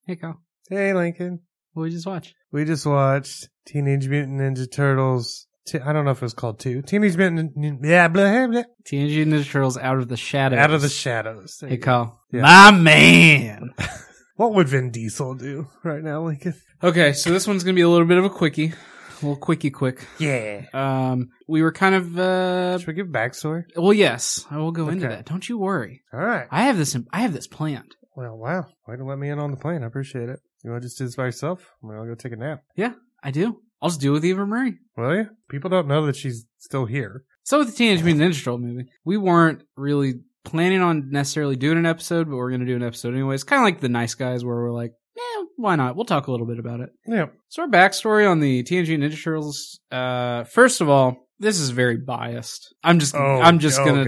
Hey, Kyle. Hey, Lincoln. What did we just watch? We just watched Teenage Mutant Ninja Turtles. I don't know if it was called 2. Teenage Mutant blah, blah, blah. Teenage Mutant Ninja Turtles Out of the Shadows. Out of the Shadows. Hey, Kyle. Yeah. My man. What would Vin Diesel do right now, Lincoln? Okay, so this one's going to be a little bit of a quickie. A little quickie quick. Yeah. We were kind of, Should we give backstory? well, yes, I will go into Okay. that. Don't you worry. All right. I have this planned. Well, wow. Way to let me in on the plane. I appreciate it. You want to just do this by yourself? I'll go take a nap. Yeah, I do. I'll just do it with Eva Marie. Will you? People don't know that she's still here. So with the Teenage Mutant Ninja Turtle movie, we weren't really planning on necessarily doing an episode, but we're going to do an episode anyways. Kind of like The Nice Guys, where we're like, why not? We'll talk a little bit about it. Yeah. So our backstory on the Teenage Mutant Ninja Turtles, first of all, this is very biased. I'm just going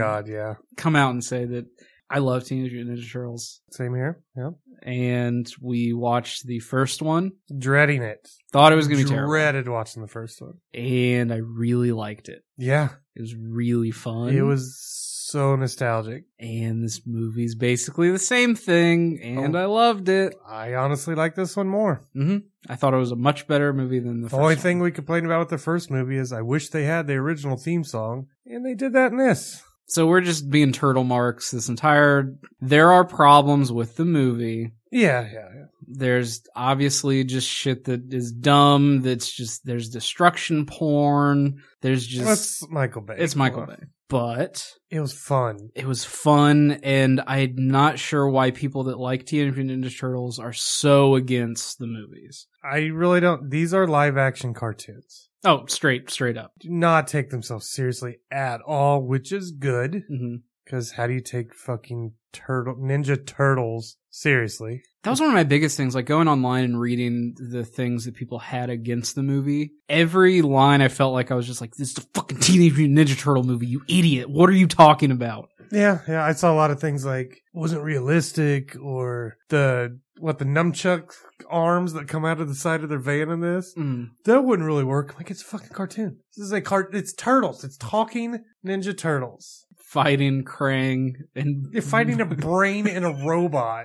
to come out and say that I love Teenage Mutant Ninja Turtles. Same here. Yep. And we watched the first one. Dreading it. Thought it was going to be terrible. Dreaded watching the first one. And I really liked it. Yeah. It was really fun. It was so nostalgic. And this movie's basically the same thing, and I loved it. I honestly like this one more. Mm-hmm. I thought it was a much better movie than the first only one. thing we complained about with the first movie is I wish they had the original theme song, and they did that in this. So we're just being turtle marks this entire... There are problems with the movie. Yeah. There's obviously just shit that is dumb. That's just... There's destruction porn. There's just... That's Michael Bay. It's Michael Bay. But... It was fun. It was fun, and I'm not sure why people that like Teenage Mutant Ninja Turtles are so against the movies. I really don't... These are live-action cartoons. Oh, straight up. Do not take themselves seriously at all, which is good. Mm-hmm. Because how do you take fucking Ninja Turtles seriously? That was one of my biggest things, like going online and reading the things that people had against the movie. Every line I felt like I was just like, this is the fucking Teenage Mutant Ninja Turtle movie, you idiot. What are you talking about? Yeah. I saw a lot of things like, wasn't realistic, or the nunchuck arms that come out of the side of their van in this. That wouldn't really work. I'm like, it's a fucking cartoon. This is it's turtles. It's talking Ninja Turtles. Fighting Krang and... You're fighting a brain and a robot.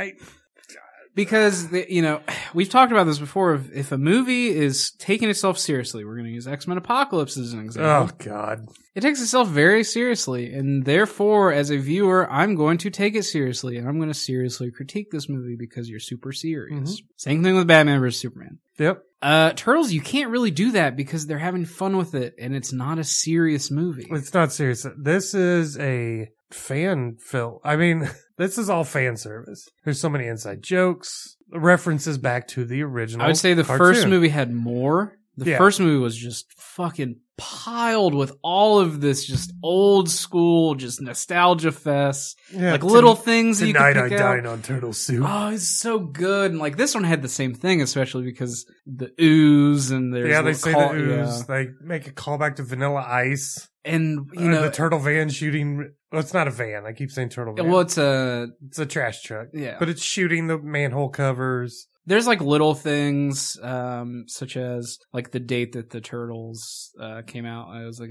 Because, we've talked about this before. If a movie is taking itself seriously, we're going to use X-Men Apocalypse as an example. Oh, God. It takes itself very seriously, and therefore, as a viewer, I'm going to take it seriously, and I'm going to seriously critique this movie because you're super serious. Mm-hmm. Same thing with Batman vs. Superman. Yep. Turtles, you can't really do that because they're having fun with it, and it's not a serious movie. It's not serious. This is a fan film. I mean, this is all fan service. There's so many inside jokes, references back to the original. I would say the cartoon. first movie had more. The first movie was just fucking piled with all of this just old school, just nostalgia fest. Yeah, like little things that you can pick Tonight I dine on turtle soup. Oh, it's so good. And like this one had the same thing, especially because the ooze and there's... Yeah, they say the ooze. Yeah. They make a callback to Vanilla Ice. And, the turtle van shooting... Well, it's not a van. I keep saying turtle van. Well, it's a trash truck. Yeah. But it's shooting the manhole covers. There's like little things, such as like the date that the Turtles came out. I was like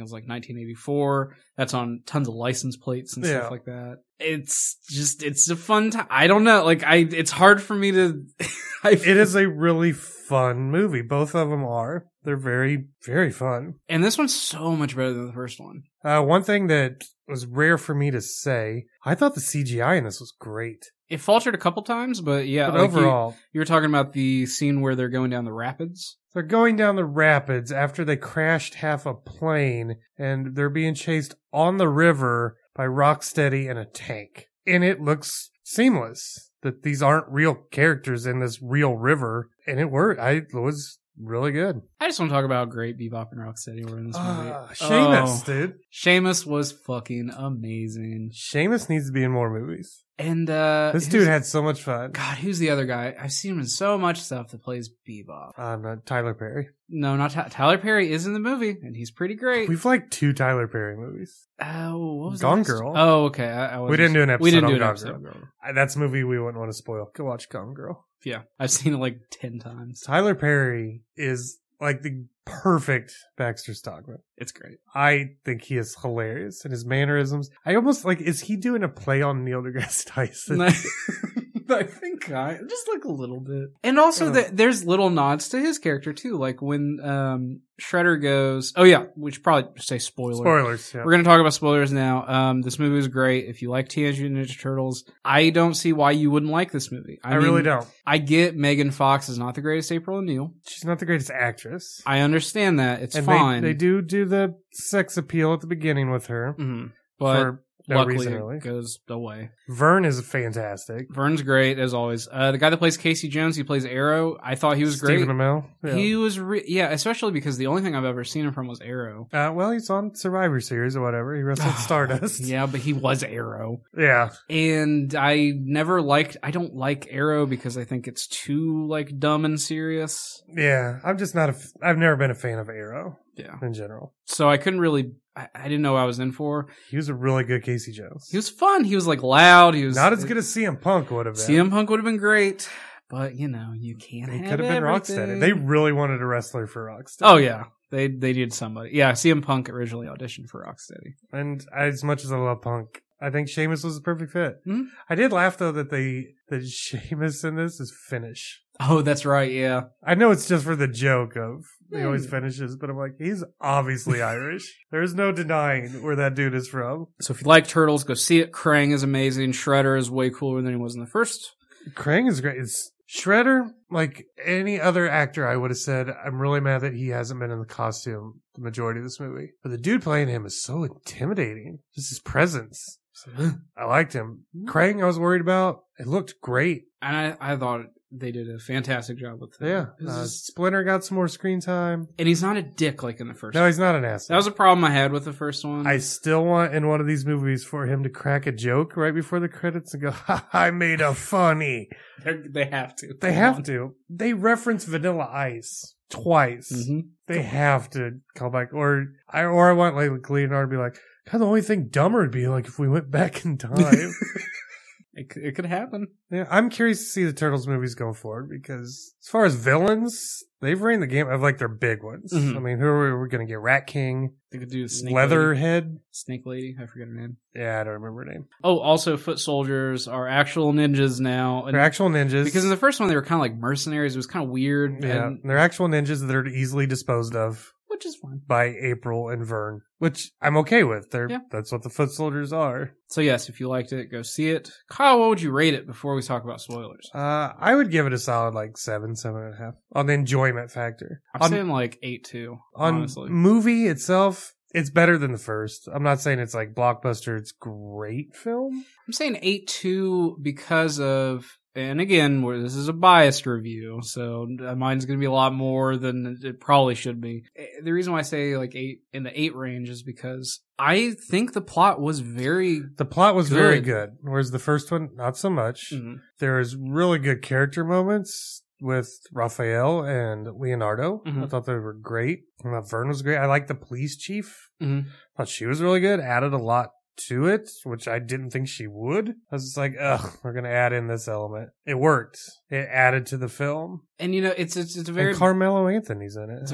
1984. That's on tons of license plates and stuff like that. It's a fun time. I don't know. Like it's hard for me to. It is a really fun movie. Both of them are. They're very, very fun. And this one's so much better than the first one. One thing that was rare for me to say, I thought the CGI in this was great. It faltered a couple times, but yeah. But like overall... You were talking about the scene where they're going down the rapids? They're going down the rapids after they crashed half a plane, and they're being chased on the river by Rocksteady and a tank. And it looks seamless that these aren't real characters in this real river. And it worked. It was really good. I just want to talk about how great Bebop and Rocksteady were in this movie. Seamus, dude. Seamus was fucking amazing. Seamus needs to be in more movies. And this dude had so much fun. God, who's the other guy? I've seen him in so much stuff that plays Bebop. Tyler Perry. No, not Tyler Perry is in the movie, and he's pretty great. We've liked 2 Tyler Perry movies. Oh, what was Gone Girl. Oh, okay. We didn't do an episode. We didn't on do an Gone episode. Girl. That's a movie we wouldn't want to spoil. Go watch Gone Girl. Yeah, I've seen it like 10 times. Tyler Perry is like the perfect Baxter Stockman. It's great. I think he is hilarious in his mannerisms. I almost like, is he doing a play on Neil deGrasse Tyson? I think just like a little bit. And also there's little nods to his character too. Like when Shredder goes, oh yeah, we should probably say spoilers. Spoilers, yeah. We're going to talk about spoilers now. This movie is great. If you like Teenage Mutant Ninja Turtles, I don't see why you wouldn't like this movie. I mean, really don't. I get Megan Fox is not the greatest April O'Neil. She's not the greatest actress. I understand that. It's and fine. They do the sex appeal at the beginning with her. Mm-hmm. But for no luckily reason, really. It goes away. Vern is fantastic. Vern's great, as always. The guy that plays Casey Jones, he plays Arrow. I thought he was Stephen great. Amell. Yeah. He was, especially because the only thing I've ever seen him from was Arrow. Well, he's on Survivor Series or whatever. He wrestled Stardust. Yeah, but he was Arrow. Yeah. And I don't like Arrow because I think it's too, like, dumb and serious. Yeah, I'm just not I've never been a fan of Arrow. Yeah. In general. So I couldn't really, I didn't know what I was in for. He was a really good Casey Jones. He was fun. He was like loud. He was not as good as CM Punk would have been. CM Punk would have been great, but you know, you can't have could have been Rocksteady. They really wanted a wrestler for Rocksteady. Oh yeah. They needed somebody. Yeah, CM Punk originally auditioned for Rocksteady. And as much as I love Punk, I think Sheamus was the perfect fit. Mm-hmm. I did laugh though that Sheamus in this is Finnish. Oh, that's right, yeah. I know it's just for the joke of he always finishes, but I'm like, he's obviously Irish. There's no denying where that dude is from. So if you like Turtles, go see it. Krang is amazing. Shredder is way cooler than he was in the first. Krang is great. It's Shredder, like any other actor, I would have said, I'm really mad that he hasn't been in the costume the majority of this movie. But the dude playing him is so intimidating. Just his presence. I liked him. Krang, I was worried about. It looked great. And I thought they did a fantastic job with him. Yeah. Splinter got some more screen time. And he's not a dick like in the first one. No, he's not an asshole. That was a problem I had with the first one. I still want in one of these movies for him to crack a joke right before the credits and go, ha, I made a funny. They have to. They have to. They reference Vanilla Ice twice. Mm-hmm. They have to call back. Or I want like Leonardo to be like, God, the only thing dumber would be like if we went back in time. It could happen. Yeah, I'm curious to see the Turtles movies going forward because as far as villains, they've reigned the game of like their big ones. Mm-hmm. I mean, who are we going to get? Rat King. They could do Snake Leatherhead. Lady. Snake Lady. I forget her name. Yeah, I don't remember her name. Oh, also Foot Soldiers are actual ninjas now. They're actual ninjas. Because in the first one they were kind of like mercenaries. It was kind of weird. Yeah, and they're actual ninjas that are easily disposed of. Which is fine. By April and Vern. Which I'm okay with. That's what the Foot Soldiers are. So yes, if you liked it, go see it. Kyle, what would you rate it before we talk about spoilers? I would give it a solid like 7.5 on the enjoyment factor. I'm saying like 8.2, honestly. On movie itself, it's better than the first. I'm not saying it's like blockbuster. It's great film. I'm saying 8.2 because of... And again, this is a biased review, so mine's going to be a lot more than it probably should be. The reason why I say like 8 in the 8 range is because I think the plot was very very good, whereas the first one, not so much. Mm-hmm. There was really good character moments with Raphael and Leonardo. Mm-hmm. I thought they were great. I thought Vern was great. I liked the police chief. Mm-hmm. I thought she was really good. Added a lot to it, which I didn't think she would. I was just like, ugh, we're gonna add in this element. It worked. It added to the film. And you know, it's a very... And Carmelo Anthony's in it. It's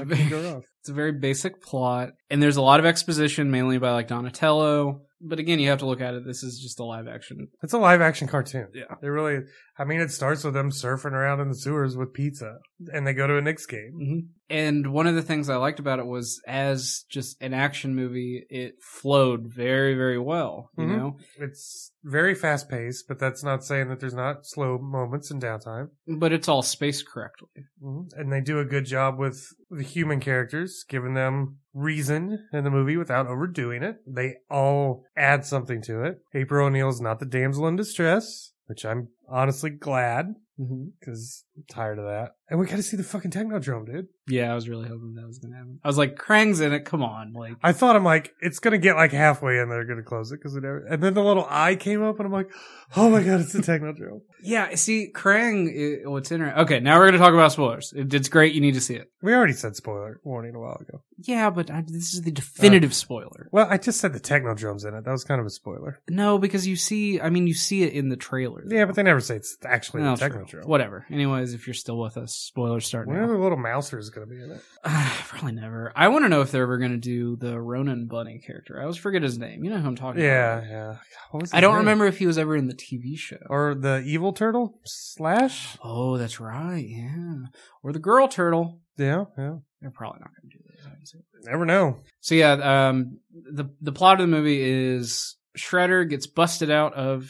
a very basic plot. And there's a lot of exposition, mainly by like Donatello. But again, you have to look at it. This is just a live action. It's a live action cartoon. Yeah. It really, I mean, it starts with them surfing around in the sewers with pizza and they go to a Knicks game. Mm-hmm. And one of the things I liked about it was as just an action movie, it flowed very, very well. You know, it's very fast paced, but that's not saying that there's not slow moments and downtime. But it's all spaced correctly. Mm-hmm. And they do a good job with the human characters, giving them reason in the movie without overdoing it. They all add something to it. April O'Neil's not the damsel in distress, which I'm honestly glad because I'm tired of that. And we got to see the fucking Technodrome, dude. Yeah, I was really hoping that was going to happen. I was like, Krang's in it. Come on. Like, I thought, I'm like, it's going to get like halfway and they're going to close it because and then the little eye came up and I'm like, oh my God, it's the Technodrome. Yeah, see, Krang, what's interesting. Okay, now we're going to talk about spoilers. It's great. You need to see it. We already said spoiler warning a while ago. Yeah, but this is the definitive spoiler. Well, I just said the Technodrome's in it. That was kind of a spoiler. No, because you see it in the trailer. Yeah, but they never say it's actually the Technodrome. True. Whatever. Anyways, if you're still with us, spoilers start now. When are the little Mousers going to be in it? Probably never. I want to know if they're ever going to do the Ronan Bunny character. I always forget his name. You know who I'm talking about. Yeah. I don't remember if he was ever in the TV show. Or the evil turtle? Slash? Oh, that's right, yeah. Or the girl turtle. Yeah. They're probably not going to do this. Never know. So yeah, the plot of the movie is Shredder gets busted out of...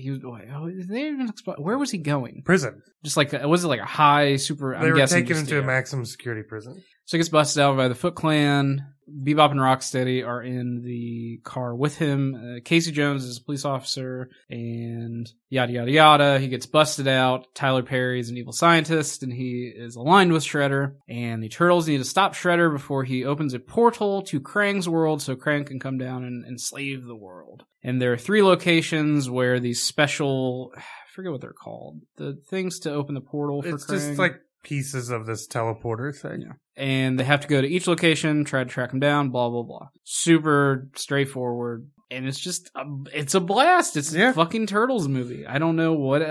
Where was he going? Prison. Just like, was it like a high super... They were taking him to a maximum security prison. So he gets busted out by the Foot Clan. Bebop and Rocksteady are in the car with him. Casey Jones is a police officer, and yada yada yada. He gets busted out. Tyler Perry is an evil scientist, and he is aligned with Shredder. And the Turtles need to stop Shredder before he opens a portal to Krang's world, so Krang can come down and enslave the world. And there are 3 locations where these special... I forget what they're called. The things to open the portal for Krang. It's just like pieces of this teleporter thing. Yeah. And they have to go to each location, try to track him down, blah, blah, blah. Super straightforward. And it's just, it's a blast. It's a fucking Turtles movie. I don't know what,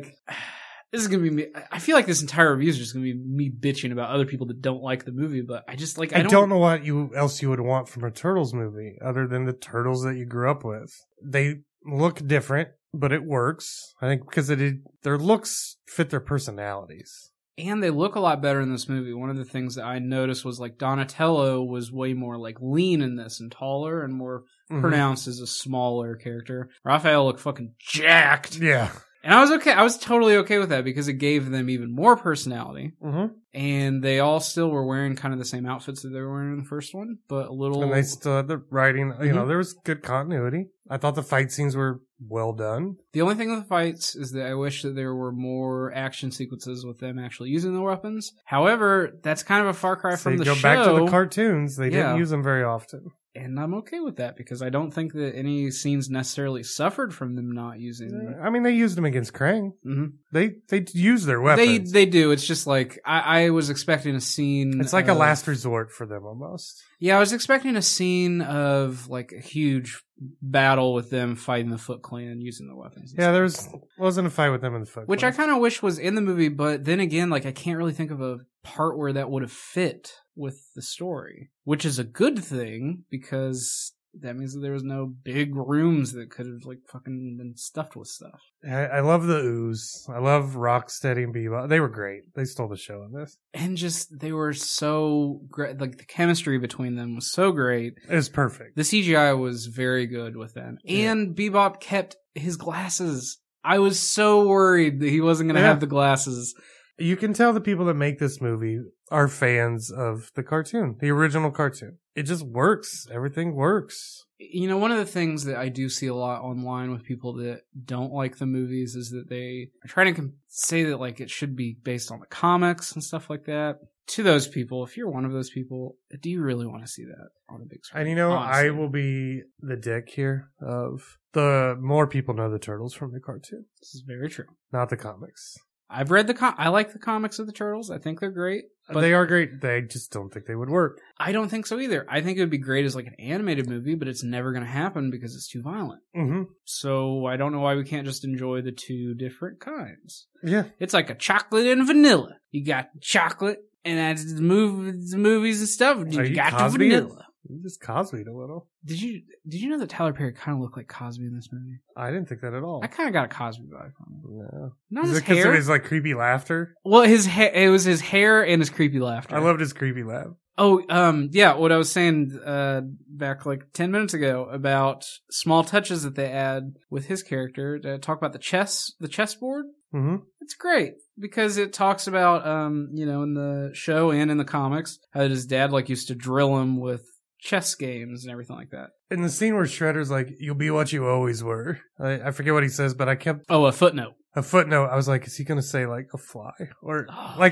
this is going to be me. I feel like this entire review is just going to be me bitching about other people that don't like the movie, but I just, I don't know what else you would want from a Turtles movie other than the Turtles that you grew up with. They look different, but it works. I think because their looks fit their personalities. And they look a lot better in this movie. One of the things that I noticed was Donatello was way more lean in this and taller and more pronounced as a smaller character. Raphael looked fucking jacked. Yeah. And I was okay. I was totally okay with that because it gave them even more personality. Mm-hmm. And they all still were wearing kind of the same outfits that they were wearing in the first one, but a little... And they still had the writing. You know, there was good continuity. I thought the fight scenes were well done. The only thing with the fights is that I wish that there were more action sequences with them actually using the weapons. However, that's kind of a far cry from the show. Go back to the cartoons. They didn't use them very often. And I'm okay with that because I don't think that any scenes necessarily suffered from them not using them. I mean, they used them against Krang. Mm-hmm. They use their weapons. They do. It's just I was expecting a scene. It's like a last resort for them almost. Yeah, I was expecting a scene of a huge battle with them fighting the Foot Clan using the weapons. Yeah, wasn't a fight with them in the Foot Clan. Which I kind of wish was in the movie, but then again, I can't really think of a part where that would have fit with the story, which is a good thing because that means that there was no big rooms that could have fucking been stuffed with stuff. I love the Ooze. I love Rocksteady and Bebop. They were great. They stole the show in this. And just, they were so great. The chemistry between them was so great. It was perfect. The CGI was very good with them. Yeah. And Bebop kept his glasses. I was so worried that he wasn't going to have the glasses. You can tell the people that make this movie are fans of the cartoon, the original cartoon. It just works. Everything works. You know, one of the things that I do see a lot online with people that don't like the movies is that they are trying to say that it should be based on the comics and stuff like that. To those people, if you're one of those people, do you really want to see that on a big screen? And honestly, I will be the dick here of the more people know the Turtles from the cartoon. This is very true. Not the comics. I've read I like the comics of the Turtles. I think they're great. But they are great. They just don't think they would work. I don't think so either. I think it would be great as an animated movie, but it's never going to happen because it's too violent. Mm-hmm. So I don't know why we can't just enjoy the two different kinds. Yeah. It's like a chocolate and vanilla. You got chocolate, and that's the movies and stuff. You got the vanilla. You just Cosby'd a little. Did you know that Tyler Perry kind of looked like Cosby in this movie? I didn't think that at all. I kind of got a Cosby vibe from him. No. Not Is his it because hair? of his creepy laughter? Well, it was his hair and his creepy laughter. I loved his creepy laugh. Oh, yeah, what I was saying back 10 minutes ago about small touches that they add with his character to talk about the chessboard. Mm-hmm. It's great because it talks about, in the show and in the comics, how his dad used to drill him with chess games and everything like that. In the scene where Shredder's you'll be what you always were. I forget what he says, but I kept... Oh, a footnote. A footnote. I was like, is he going to say a fly? Or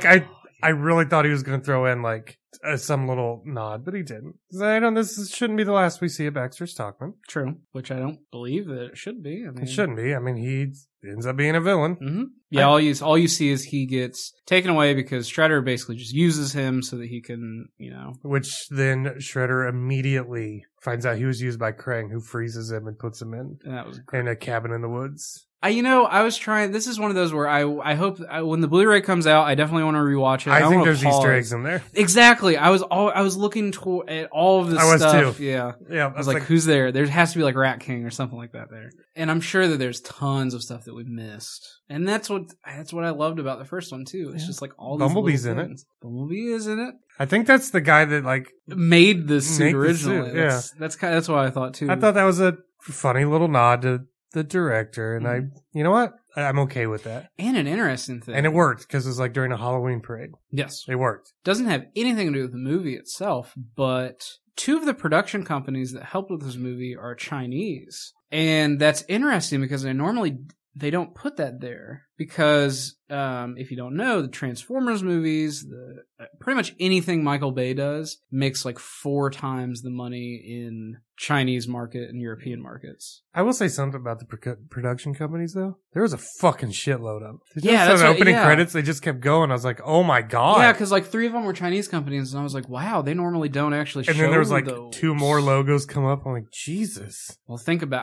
I really thought he was going to throw in some little nod, but he didn't. This shouldn't be the last we see of Baxter Stockman. True, which I don't believe that it should be. It shouldn't be. I mean, ends up being a villain. Mm-hmm. Yeah, all you see is he gets taken away because Shredder basically just uses him so that he can, Which then Shredder immediately finds out he was used by Krang, who freezes him and puts him in a cabin in the woods. I was trying. This is one of those where I hope when the Blu-ray comes out, I definitely want to rewatch it. I think there's Easter eggs in there. Exactly. I was looking at all of this stuff. I was too. Yeah. Yeah. I was like, who's there? There has to be like Rat King or something like that there. And I'm sure that there's tons of stuff that we missed. And that's what I loved about the first one too. It's just like all these Bumblebee's in it. Bumblebee is in it. I think that's the guy that like made the suit originally. Yeah. That's what I thought too. I thought that was a funny little nod to the director, and you know what? I'm okay with that. And an interesting thing. And it worked, because it was like during a Halloween parade. Yes. It worked. Doesn't have anything to do with the movie itself, but 2 of the production companies that helped with this movie are Chinese. And that's interesting because they don't put that there. Because, if you don't know, the Transformers movies, pretty much anything Michael Bay does makes like 4 times the money in Chinese market and European markets. I will say something about the production companies, though. There was a fucking shitload of them. That's the opening credits. They just kept going. I was like, oh my God. Yeah, because like 3 of them were Chinese companies, and I was like, wow, they normally don't actually show those. And then there was like 2 more logos come up. I'm like, Jesus. Well,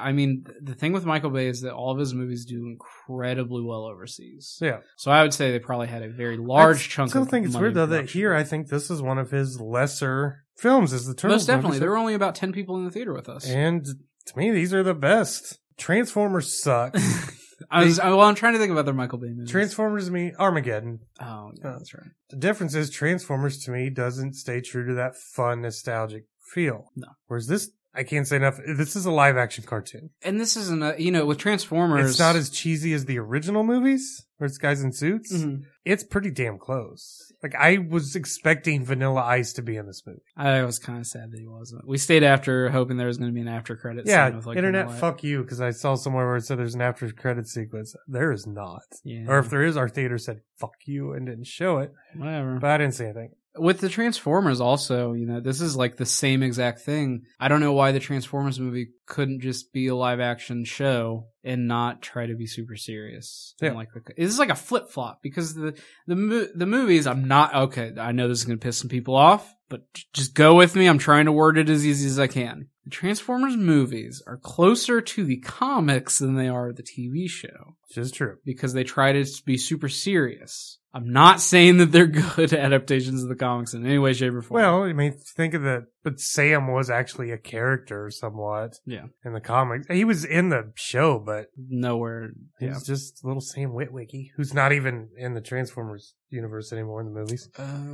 the thing with Michael Bay is that all of his movies do incredibly well overseas. Yeah. So I would say they probably had a very large chunk of money. I still think it's weird, though, that here I think this is one of his lesser films, is the Turtles. Most definitely. There were only about 10 people in the theater with us. And to me, these are the best. Transformers suck. I'm trying to think of other Michael Bay movies. Transformers to me, Armageddon. Oh, yeah, that's right. The difference is Transformers to me doesn't stay true to that fun, nostalgic feel. No. Whereas this, I can't say enough. This is a live action cartoon. And this isn't with Transformers. It's not as cheesy as the original movies where it's guys in suits. Mm-hmm. It's pretty damn close. Like, I was expecting Vanilla Ice to be in this movie. I was kind of sad that he wasn't. We stayed after hoping there was going to be an after credit scene with like internet, fuck you, because I saw somewhere where it said there's an after credit sequence. There is not. Yeah. Or if there is, our theater said fuck you and didn't show it. Whatever. But I didn't see anything. With the Transformers also, this is like the same exact thing. I don't know why the Transformers movie couldn't just be a live action show and not try to be super serious. Yeah. This is like a flip flop because the movies, I know this is going to piss some people off, but just go with me. I'm trying to word it as easy as I can. The Transformers movies are closer to the comics than they are the TV show. Which is true. Because they try to be super serious. I'm not saying that they're good adaptations of the comics in any way, shape, or form. Well, I mean, think of but Sam was actually a character somewhat. Yeah. In the comics. He was in the show, but nowhere. He's just little Sam Witwicky, who's not even in the Transformers universe anymore in the movies.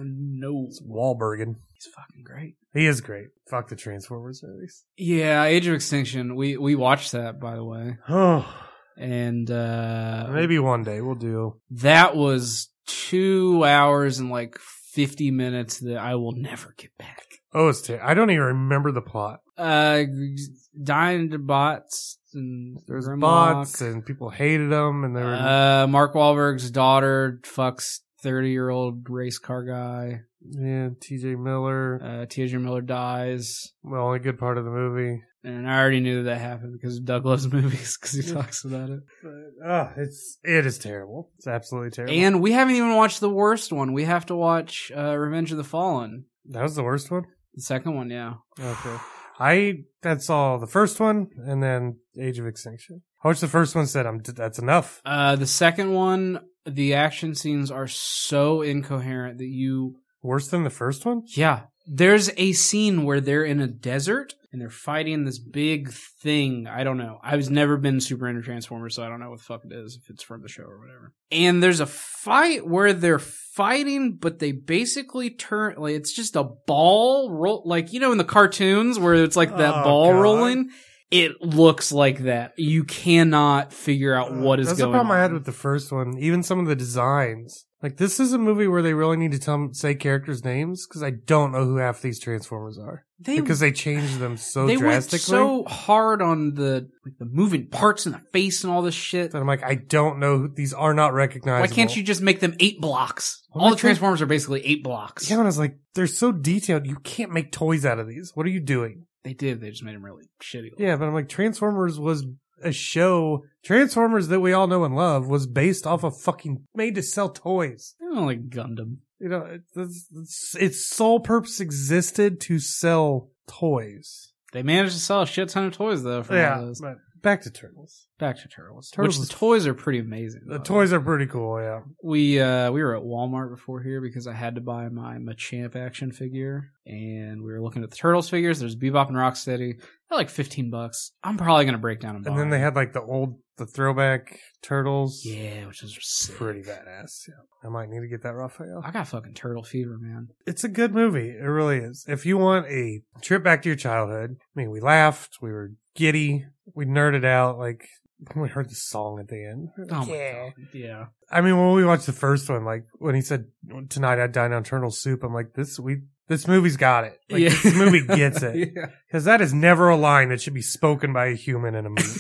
No. It's Wahlberg. He's fucking great. He is great. Fuck the Transformers movies. Yeah, Age of Extinction. We watched that, by the way. Oh. And maybe one day we'll do. That was 2 hours and like 50 minutes that I will never get back. Oh, I don't even remember the plot. Dinobots and there's Grimlock. bots and people hated them, and they were Mark Wahlberg's daughter fucks 30-year-old race car guy. Yeah, T.J. Miller. T.J. Miller dies. Well, only good part of the movie. And I already knew that happened because Doug loves movies because he talks about it. But, it is terrible. It's absolutely terrible. And we haven't even watched the worst one. We have to watch Revenge of the Fallen. That was the worst one? The second one, yeah. Okay. I saw the first one and then Age of Extinction. I watched the first one, said that's enough. The second one, the action scenes are so incoherent that you... Worse than the first one? Yeah. There's a scene where they're in a desert and they're fighting this big thing. I don't know. I've never been super into Transformers, so I don't know what the fuck it is, if it's from the show or whatever. And there's a fight where they're fighting, but they basically turn, like, it's just a ball roll, like, in the cartoons where it's like that ball rolling. It looks like that. You cannot figure out what is going on. That's the problem I had with the first one. Even some of the designs. Like, this is a movie where they really need to say characters' names, because I don't know who half these Transformers are. Because they changed them so drastically. They went so hard on the moving parts and the face and all this shit. That I'm like, I don't know. These are not recognizable. Why can't you just make them 8 blocks? All the Transformers are basically 8 blocks. Yeah, and I was like, they're so detailed. You can't make toys out of these. What are you doing? They did. They just made them really shitty. Yeah, but I'm like, Transformers was a show, Transformers, that we all know and love, was based off of fucking made to sell toys. I don't like Gundam. You know, its sole purpose existed to sell toys. They managed to sell a shit ton of toys, though. From all those. But back to Turtles. Back to Turtles. Which the toys are pretty amazing. The toys are pretty cool, yeah. We were at Walmart before here because I had to buy my Machamp action figure, and we were looking at the Turtles figures. There's Bebop and Rocksteady. They're like $15. I'm probably gonna break down and buy. And then they had like the throwback Turtles. Yeah, which is sick. Pretty badass. Yeah, I might need to get that, Raphael. I got fucking turtle fever, man. It's a good movie. It really is. If you want a trip back to your childhood, I mean, we laughed, we were giddy, we nerded out. Like when we heard the song at the end. Oh my god, yeah. I mean, when we watched the first one, like when he said tonight I'd dine on turtle soup, I'm like, this movie's got it. Like, yeah. This movie gets it. Yeah. Because that is never a line that should be spoken by a human in a movie.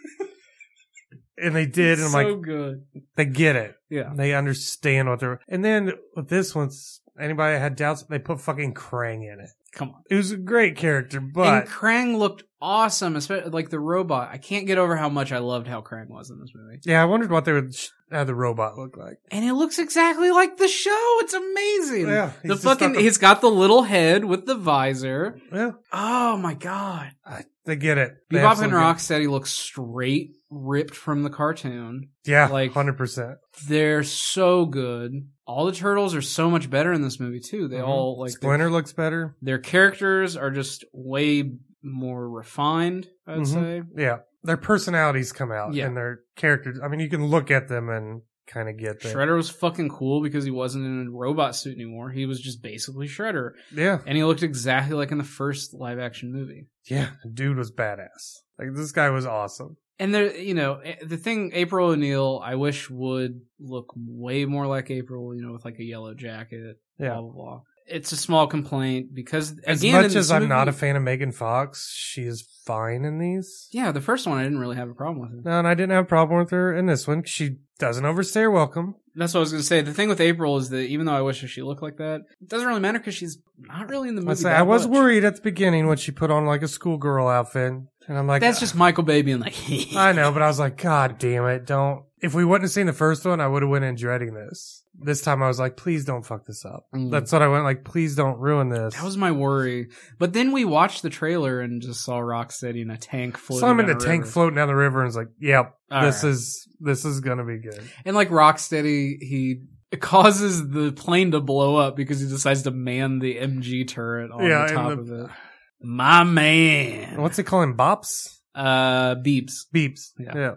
And they did, and I'm so like, good. They get it. Yeah. They understand what they're... And then with this one, anybody that had doubts, they put fucking Krang in it. Come on. It was a great character, but... And Krang looked awesome, especially like the robot. I can't get over how much I loved how Krang was in this movie. Yeah, I wondered what they would have the robot look like. And it looks exactly like the show. It's amazing. Yeah. He's got the little head with the visor. Yeah. Oh my god. They get it. Bebop and Rocksteady look straight ripped from the cartoon. Yeah, like 100%. They're so good. All the turtles are so much better in this movie too. They all like Splinter looks better. Their characters are just way more refined, I'd say. Yeah. Their personalities come out and their characters. I mean, you can look at them and kind of get that. Shredder was fucking cool because he wasn't in a robot suit anymore. He was just basically Shredder. Yeah. And he looked exactly like in the first live action movie. Yeah. The dude was badass. Like, this guy was awesome. And there, you know, the thing, April O'Neil, I wish would look way more like April, you know, with like a yellow jacket, blah, blah, blah. It's a small complaint because, as again, much as I'm not a fan of Megan Fox, she is fine in these. Yeah, the first one I didn't really have a problem with her. No, and I didn't have a problem with her in this one. She doesn't overstay her welcome. That's what I was going to say. The thing with April is that even though I wish she looked like that, it doesn't really matter because she's not really in the movie. I was worried at the beginning when she put on like a schoolgirl outfit. And I'm like, that's just Michael Bay being like, I know, but I was like, God damn it, don't. If we wouldn't have seen the first one, I would have went in dreading this. This time I was like, please don't fuck this up. That's what I went like, please don't ruin this. That was my worry. But then we watched the trailer and just saw Rocksteady in a tank floating Saw him in down a the tank river. floating down the river and was like, yep, this right. is gonna be good. And like Rocksteady, he causes the plane to blow up because he decides to man the MG turret on the top of it. My man. What's he calling? Bops? Beeps. Beeps. Yeah.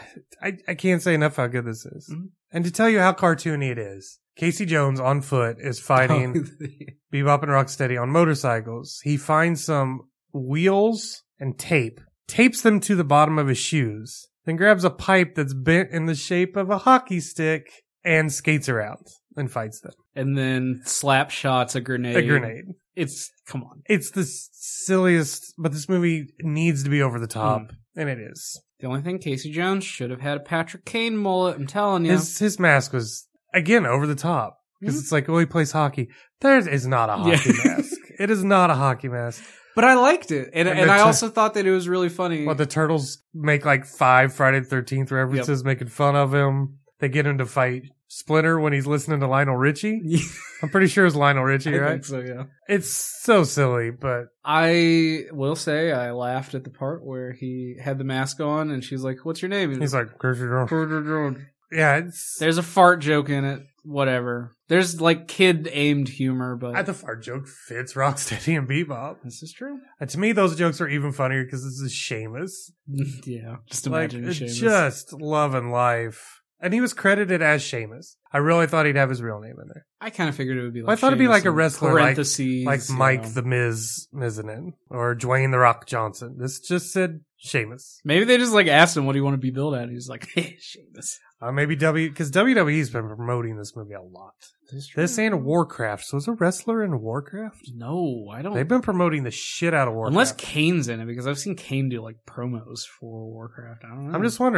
I can't say enough how good this is. Mm-hmm. And to tell you how cartoony it is, Casey Jones on foot is fighting Bebop and Rocksteady on motorcycles. He finds some wheels and tapes them to the bottom of his shoes, then grabs a pipe that's bent in the shape of a hockey stick and skates around and fights them. And then slap shots a grenade. Come on. It's the silliest, but this movie needs to be over the top, and it is. The only thing, Casey Jones should have had a Patrick Kane mullet, I'm telling you. His mask was, again, over the top. Because it's like, oh, he plays hockey. There is not a hockey mask. It is not a hockey mask. But I liked it. And I also thought that it was really funny. Well, the Turtles make like 5 Friday the 13th references making fun of him. They get him to fight Splinter when he's listening to Lionel Richie. I'm pretty sure it's Lionel Richie, right? I think so, yeah. It's so silly, but... I will say I laughed at the part where he had the mask on and she's like, what's your name? He's like, Jones. Yeah, there's a fart joke in it. Whatever. There's like kid-aimed humor, but... The fart joke fits Rocksteady and Bebop. This is true. And to me, those jokes are even funnier because this is Seamus. Yeah, just imagine Seamus. Just love and life. And he was credited as Seamus. I really thought he'd have his real name in there. I kind of figured it would be like I thought it'd be like a wrestler, like Mike the Miz Mizanin or Dwayne the Rock Johnson. This just said Seamus. Maybe they just like asked him, what do you want to be billed at? He's like, hey, Seamus. Maybe because WWE's been promoting this movie a lot. This ain't a Warcraft. So is a wrestler in Warcraft? No, I don't. They've been promoting the shit out of Warcraft. Unless Kane's in it, because I've seen Kane do like promos for Warcraft. I don't know. I'm just wondering.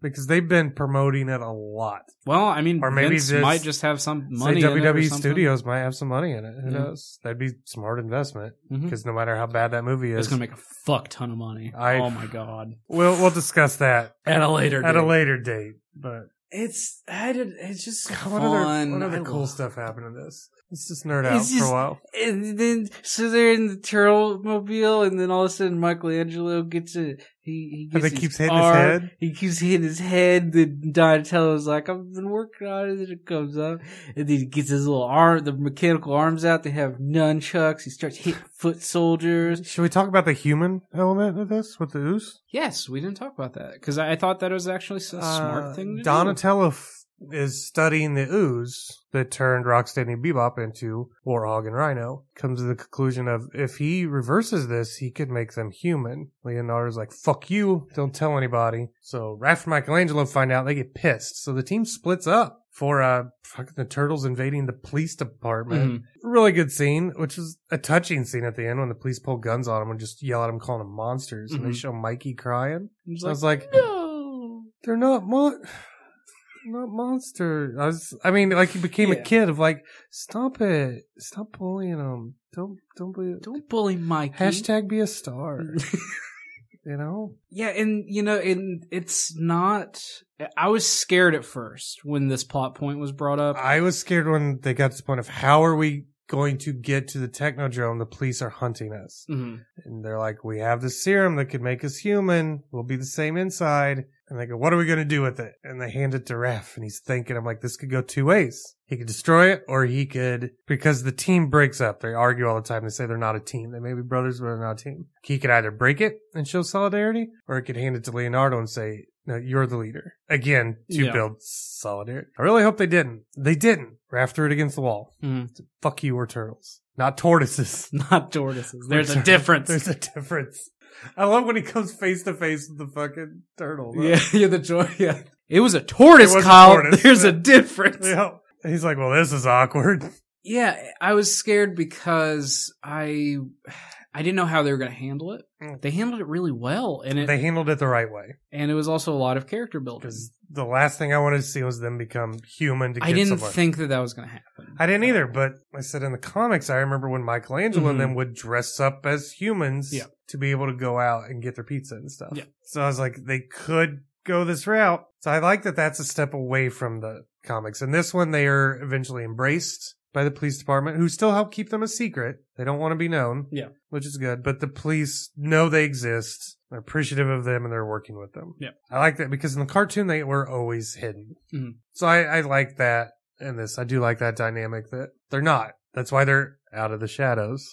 because they've been promoting it a lot. Well, I mean, or maybe Vince might just have some money. Say in it or WWE something. Studios might have some money in it. Who knows? That'd be smart investment because no matter how bad that movie is, it's going to make a fuck ton of money. Oh my god. We'll discuss that at a later date. But it's just what fun. What other cool stuff happened in this? Let's just nerd out for a while. And then, so they're in the turtle mobile, and then all of a sudden Michelangelo gets a, he gets his keeps hitting arm, his head? He keeps hitting his head, then Donatello's like, I've been working on it, and then it comes up, and then he gets his little arm, the mechanical arms out, they have nunchucks, he starts hitting foot soldiers. Should we talk about the human element of this with the ooze? Yes, we didn't talk about that, because I thought that was actually a smart thing to do. Donatello is studying the ooze that turned Rocksteady Bebop into Warhog and Rhino. Comes to the conclusion of if he reverses this, he could make them human. Leonardo's like, fuck you, don't tell anybody. So Raph and Michelangelo find out, they get pissed. So the team splits up for fucking the turtles invading the police department. Really good scene, which is a touching scene at the end when the police pull guns on him and just yell at him calling them monsters. And they show Mikey crying. I was like, no, they're not not monster. Like he became a kid of like, stop it, stop bullying him. Don't bully Mikey. Hashtag be a star. You know? Yeah, and it's not. I was scared at first when this plot point was brought up. I was scared when they got to the point of how are we going to get to the Technodrome? The police are hunting us, and they're like, we have the serum that could make us human. We'll be the same inside. And they go, what are we going to do with it? And they hand it to Raph, and he's thinking, I'm like, this could go two ways. He could destroy it, or he could, because the team breaks up. They argue all the time. They say they're not a team. They may be brothers, but they're not a team. He could either break it and show solidarity, or he could hand it to Leonardo and say, no, you're the leader. Again, to build solidarity. I really hope they didn't. They didn't. Raph threw it against the wall. Fuck you, we're turtles. Not tortoises. Not tortoises. There's a difference. There's a difference. I love when he comes face to face with the fucking turtle. Yeah, It was a tortoise, Kyle. There's a difference. Yeah. He's like, well, this is awkward. Yeah, I was scared because I didn't know how they were going to handle it. They handled it really well. And they handled it the right way. And it was also a lot of character building. Because the last thing I wanted to see was them become human to get I didn't somewhere. think that was going to happen. I didn't either, but I said in the comics, I remember when Michelangelo and them would dress up as humans to be able to go out and get their pizza and stuff. Yeah. So I was like, they could go this route. So I like that that's a step away from the comics. And this one, they are eventually embraced by the police department, who still help keep them a secret. They don't want to be known. Yeah. Which is good. But the police know they exist. They're appreciative of them, and they're working with them. Yeah. I like that because in the cartoon, they were always hidden. So I like that in this. I do like that dynamic that they're not. That's why they're out of the shadows.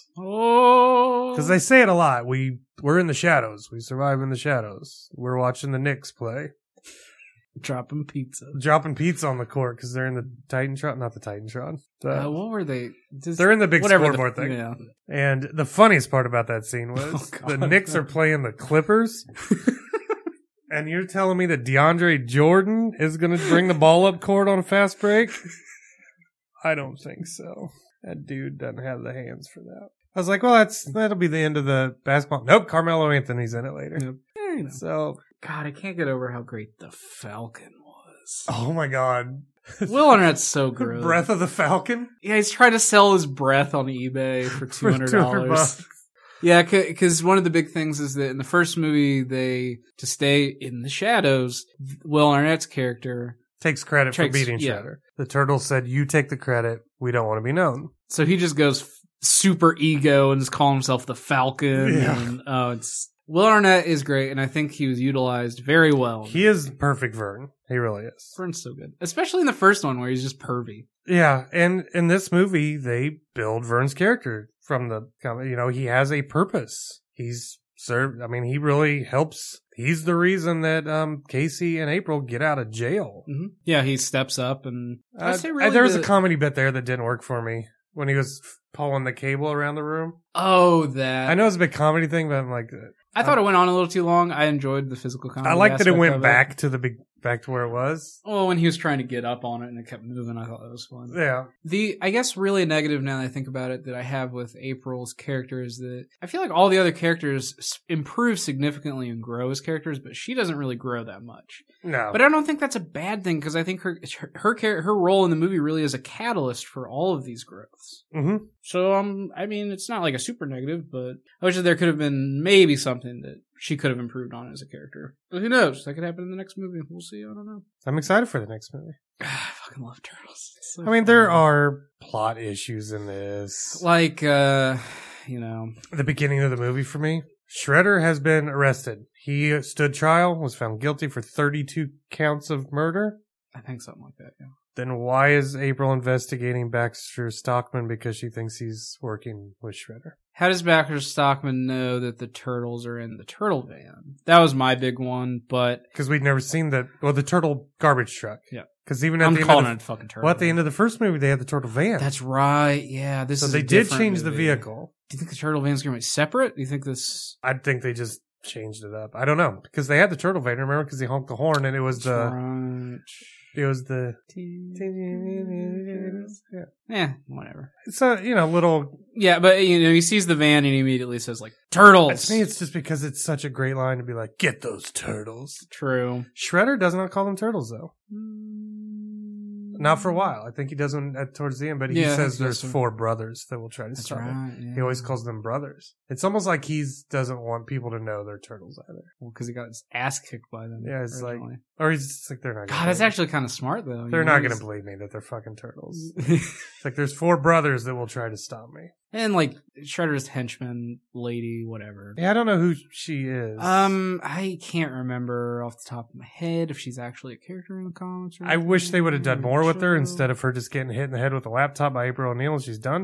Oh. Because they say it a lot. We're in the shadows. We survive in the shadows. We're watching the Knicks play. Dropping pizza on the court because they're in the Titantron. Not the Titantron. What were they? They're in the big scoreboard thing. Yeah. And the funniest part about that scene was the Knicks are playing the Clippers. And you're telling me that DeAndre Jordan is going to bring the ball up court on a fast break? I don't think so. That dude doesn't have the hands for that. I was like, well, that'll be the end of the basketball. Nope, Carmelo Anthony's in it later. Yep. So, God, I can't get over how great the Falcon was. Oh my God. Will Arnett's so good. Breath of the Falcon? Yeah, he's trying to sell his breath on eBay for $200. Yeah, because one of the big things is that in the first movie, to stay in the shadows, Will Arnett's character takes credit for beating Shredder. The turtle said, you take the credit. We don't want to be known. So he just goes super ego and just calls himself the Falcon. Yeah. And, Will Arnett is great, and I think he was utilized very well. He is perfect Vern. He really is. Vern's so good. Especially in the first one where he's just pervy. Yeah, and in this movie, they build Vern's character from the, he has a purpose. He's served, he really helps. He's the reason that Casey and April get out of jail. Mm-hmm. Yeah, he steps up and... there was a comedy bit there that didn't work for me when he was pulling the cable around the room. Oh, that... I know it's a big comedy thing, but I'm like... I thought it went on a little too long. I enjoyed the physical comedy. I like that it went back to the back to where it was. Well, when he was trying to get up on it and it kept moving, I thought that was fun. Yeah. I guess really negative now that I think about it that I have with April's character is that I feel like all the other characters improve significantly and grow as characters, but she doesn't really grow that much. No. But I don't think that's a bad thing because I think her role in the movie really is a catalyst for all of these growths. Mm-hmm. So, I mean, it's not like a super negative, but I wish that there could have been maybe something that she could have improved on as a character. But who knows? That could happen in the next movie. We'll see. I don't know. I'm excited for the next movie. I fucking love Turtles. So I mean, fun. there are plot issues in this. Like, the beginning of the movie for me. Shredder has been arrested. He stood trial, was found guilty for 32 counts of murder. I think something like that, yeah. Then why is April investigating Baxter Stockman? Because she thinks he's working with Shredder. How does Baxter Stockman know that the turtles are in the turtle van? That was my big one, but... Because we'd never seen the turtle garbage truck. Yeah. Because even at I'm the calling end of it fucking turtle. Well, at the end of the first movie, they had the turtle van. That's right, yeah. So they did change the vehicle. Do you think the turtle van's going to be separate? Do you think this... I think they just changed it up. I don't know. Because they had the turtle van, remember? Because he honked the horn and it was Right. It was the... Yeah, whatever. So, little... Yeah, but, he sees the van and he immediately says, like, turtles! I think it's just because it's such a great line to be like, get those turtles. True. Shredder does not call them turtles, though. Not for a while. I think he does one towards the end, but he says there's 4 brothers that will try to stop him. Yeah. He always calls them brothers. It's almost like he doesn't want people to know they're turtles either. Well, because he got his ass kicked by them. Yeah, it's originally. or he's just like, they're not God, that's actually kind of smart, though. They're not going to believe me that they're fucking turtles. It's like, there's 4 brothers that will try to stop me. And, like, Shredder's henchman lady, whatever. Yeah, I don't know who she is. I can't remember off the top of my head if she's actually a character in the comics or I wish they would have done more with her show. instead of her just getting hit in the head with a laptop by April O'Neil and she's done.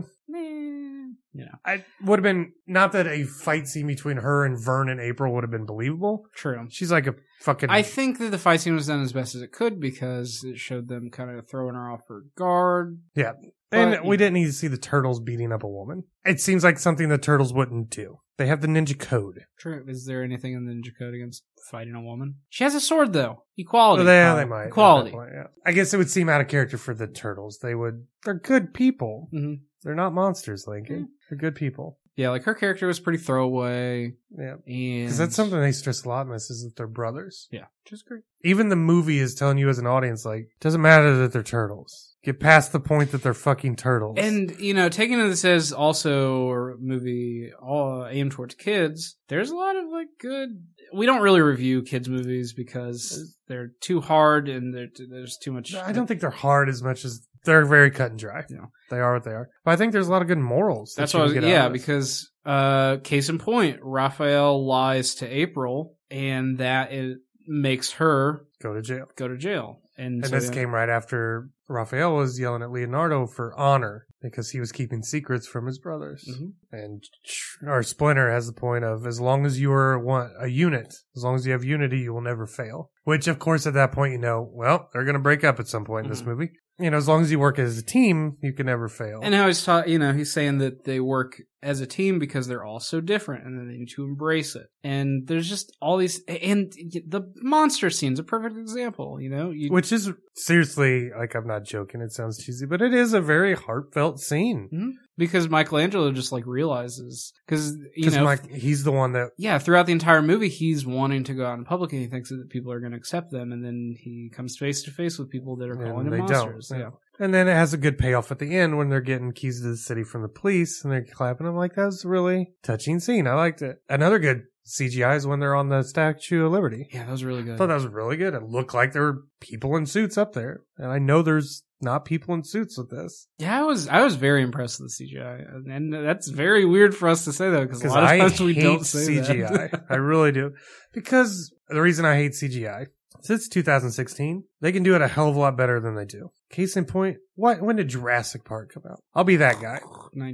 Yeah. I would have been, not that a fight scene between her and Vern and April would have been believable. True. She's like a fucking... I think that the fight scene was done as best as it could because it showed them kind of throwing her off her guard. Yeah. But, And we didn't need to see the turtles beating up a woman. It seems like something the turtles wouldn't do. They have the ninja code. True. Is there anything in the ninja code against fighting a woman? She has a sword, though. Equality. Well, they might. Equality. Point, yeah. I guess it would seem out of character for the turtles. They're good people. Mm-hmm. They're not monsters, Lincoln. Yeah. They're good people. Yeah, like her character was pretty throwaway. Yeah. And Because that's something they stress a lot in this, is that they're brothers. Yeah. Which is great. Even the movie is telling you as an audience, like, doesn't matter that they're turtles. Get past the point that they're fucking turtles. And, taking this as also a movie aimed towards kids, there's a lot of, like, good... We don't really review kids' movies because they're too hard and there's too much... I don't think they're hard as much as... They're very cut and dry. Yeah. They are what they are. But I think there's a lot of good morals. That's what because case in point, Raphael lies to April and that it makes her go to jail. And so this came right after Raphael was yelling at Leonardo for honor because he was keeping secrets from his brothers. Mm-hmm. And our Splinter has the point of, as long as you are a unit, as long as you have unity, you will never fail. Which, of course, at that point, well, they're going to break up at some point in this movie. As long as you work as a team, you can never fail. And how he's taught, he's saying that they work as a team because they're all so different and they need to embrace it. And there's just all these, and the monster scene's a perfect example, Which is, seriously, like, I'm not joking, it sounds cheesy, but it is a very heartfelt scene. Mm-hmm. Because Michelangelo just, like, realizes, because he's the one that... Yeah, throughout the entire movie, he's wanting to go out in public and he thinks that people are going to accept them, and then he comes face to face with people that are calling him monsters. Don't. Yeah. And then it has a good payoff at the end when they're getting keys to the city from the police and they're clapping. I'm like, that was a really touching scene. I liked it. Another good CGI is when they're on the Statue of Liberty. Yeah, that was really good. I thought that was really good. It looked like there were people in suits up there. And I know there's not people in suits with this. Yeah, I was very impressed with the CGI. And that's very weird for us to say that because a lot of times we don't say CGI. that. I really do. Because the reason I hate CGI, since 2016, they can do it a hell of a lot better than they do. Case in point, when did Jurassic Park come out? I'll be that guy.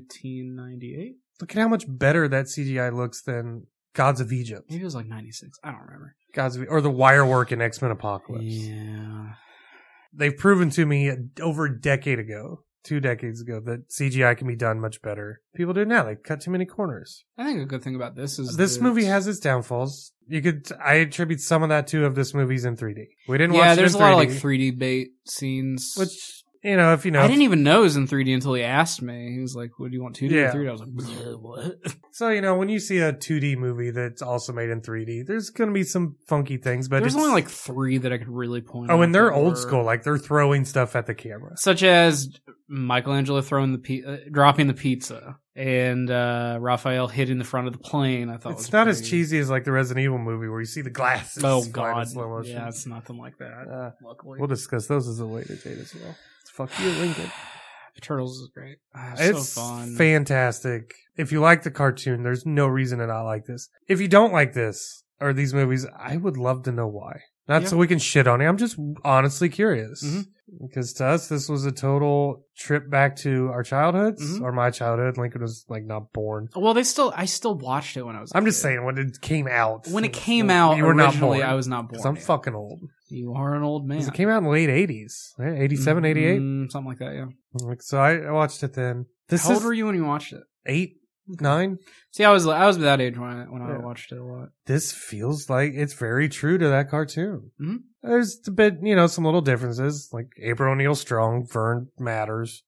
1998? Look at how much better that CGI looks than Gods of Egypt. Maybe it was like 96. I don't remember. Or the wire work in X-Men Apocalypse. Yeah. They've proven to me over a decade ago 2 decades ago that CGI can be done much better. People do now. They cut too many corners. I think a good thing about this is this movie has its downfalls. I attribute some of that to this movie's in 3D. We didn't watch it in 3D. Yeah, there's a lot of like 3D bait scenes. Which, if you know. I didn't even know it was in 3D until he asked me. He was like, "What do you want, 2D or 3D?" I was like, "What?" So, when you see a 2D movie that's also made in 3D, there's going to be some funky things, but there's only like 3 that I could really point out. Oh, and they're old school. Like, they're throwing stuff at the camera. Such as Michelangelo dropping the pizza and Raphael hitting the front of the plane. I thought it's not as cheesy as like the Resident Evil movie where you see the glasses. Oh, God. In slow motion. Yeah, it's nothing like that, luckily. We'll discuss those as a later date as well. Fuck you, Lincoln. Turtles is great. It's so fun. Fantastic. If you like the cartoon, there's no reason to not like this. If you don't like this or these movies, I would love to know why. Not so we can shit on it. I'm just honestly curious. Mm-hmm. Because to us, this was a total trip back to our childhoods or my childhood. Lincoln was like not born. Well, I still watched it when I was. I'm just saying when it came out. When it came out, you were not born. I was not born. Because I'm fucking old. You are an old man. Because it came out in the late 80s, right? 87, 88? Something like that, yeah. So I watched it then. How old were you when you watched it? 8, 9. See, I was that age when I watched it a lot. This feels like it's very true to that cartoon. Mm-hmm. There's a bit, some little differences, like April O'Neil strong, Vern matters.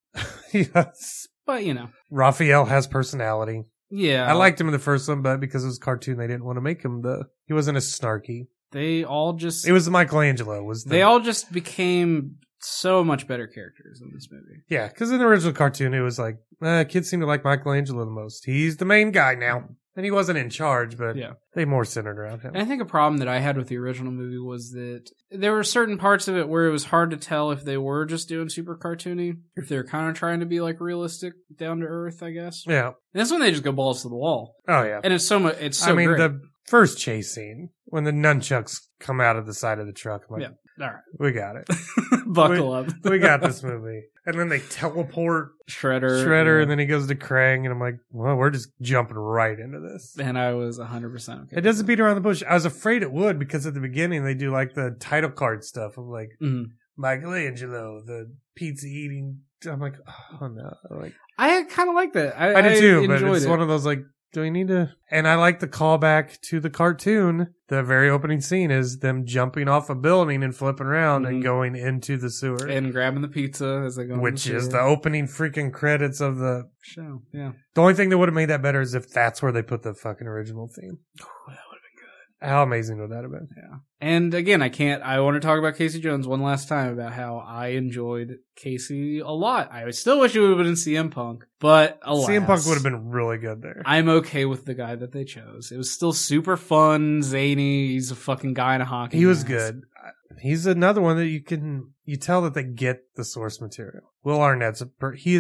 Yes. But, Raphael has personality. Yeah. I liked him in the first one, but because it was a cartoon, they didn't want to make him he wasn't as snarky. They all just... It was Michelangelo. They all just became so much better characters in this movie. Yeah, because in the original cartoon, it was like, kids seem to like Michelangelo the most. He's the main guy now. And he wasn't in charge, but they more centered around him. And I think a problem that I had with the original movie was that there were certain parts of it where it was hard to tell if they were just doing super cartoony, if they were kind of trying to be like realistic, down to earth, I guess. Yeah. And that's when they just go balls to the wall. Oh, yeah. And it's so much, great. The first chase scene, when the nunchucks come out of the side of the truck, I'm like, all right. We got it. Buckle up. We got this movie. And then they teleport Shredder, and then he goes to Krang, and I'm like, well, we're just jumping right into this. And I was 100% okay. It doesn't beat around the bush. I was afraid it would, because at the beginning they do like the title card stuff of like Michelangelo, the pizza eating. I'm like, oh no. I kind of like that. I did too, but it's one of those like, do we need to? And I like the callback to the cartoon. The very opening scene is them jumping off a building and flipping around and going into the sewer. And grabbing the pizza as they go Which is the opening freaking credits of the show, yeah. The only thing that would have made that better is if that's where they put the fucking original theme. Oh, that would have been good. How amazing would that have been? Yeah. And again, I want to talk about Casey Jones one last time about how I enjoyed Casey a lot. I still wish it would have been in CM Punk, but alas, CM Punk would have been really good there. I'm okay with the guy that they chose. It was still super fun, zany. He's a fucking guy in a hockey He was mask. good. He's another one that you tell that they get the source material. Will Arnett's he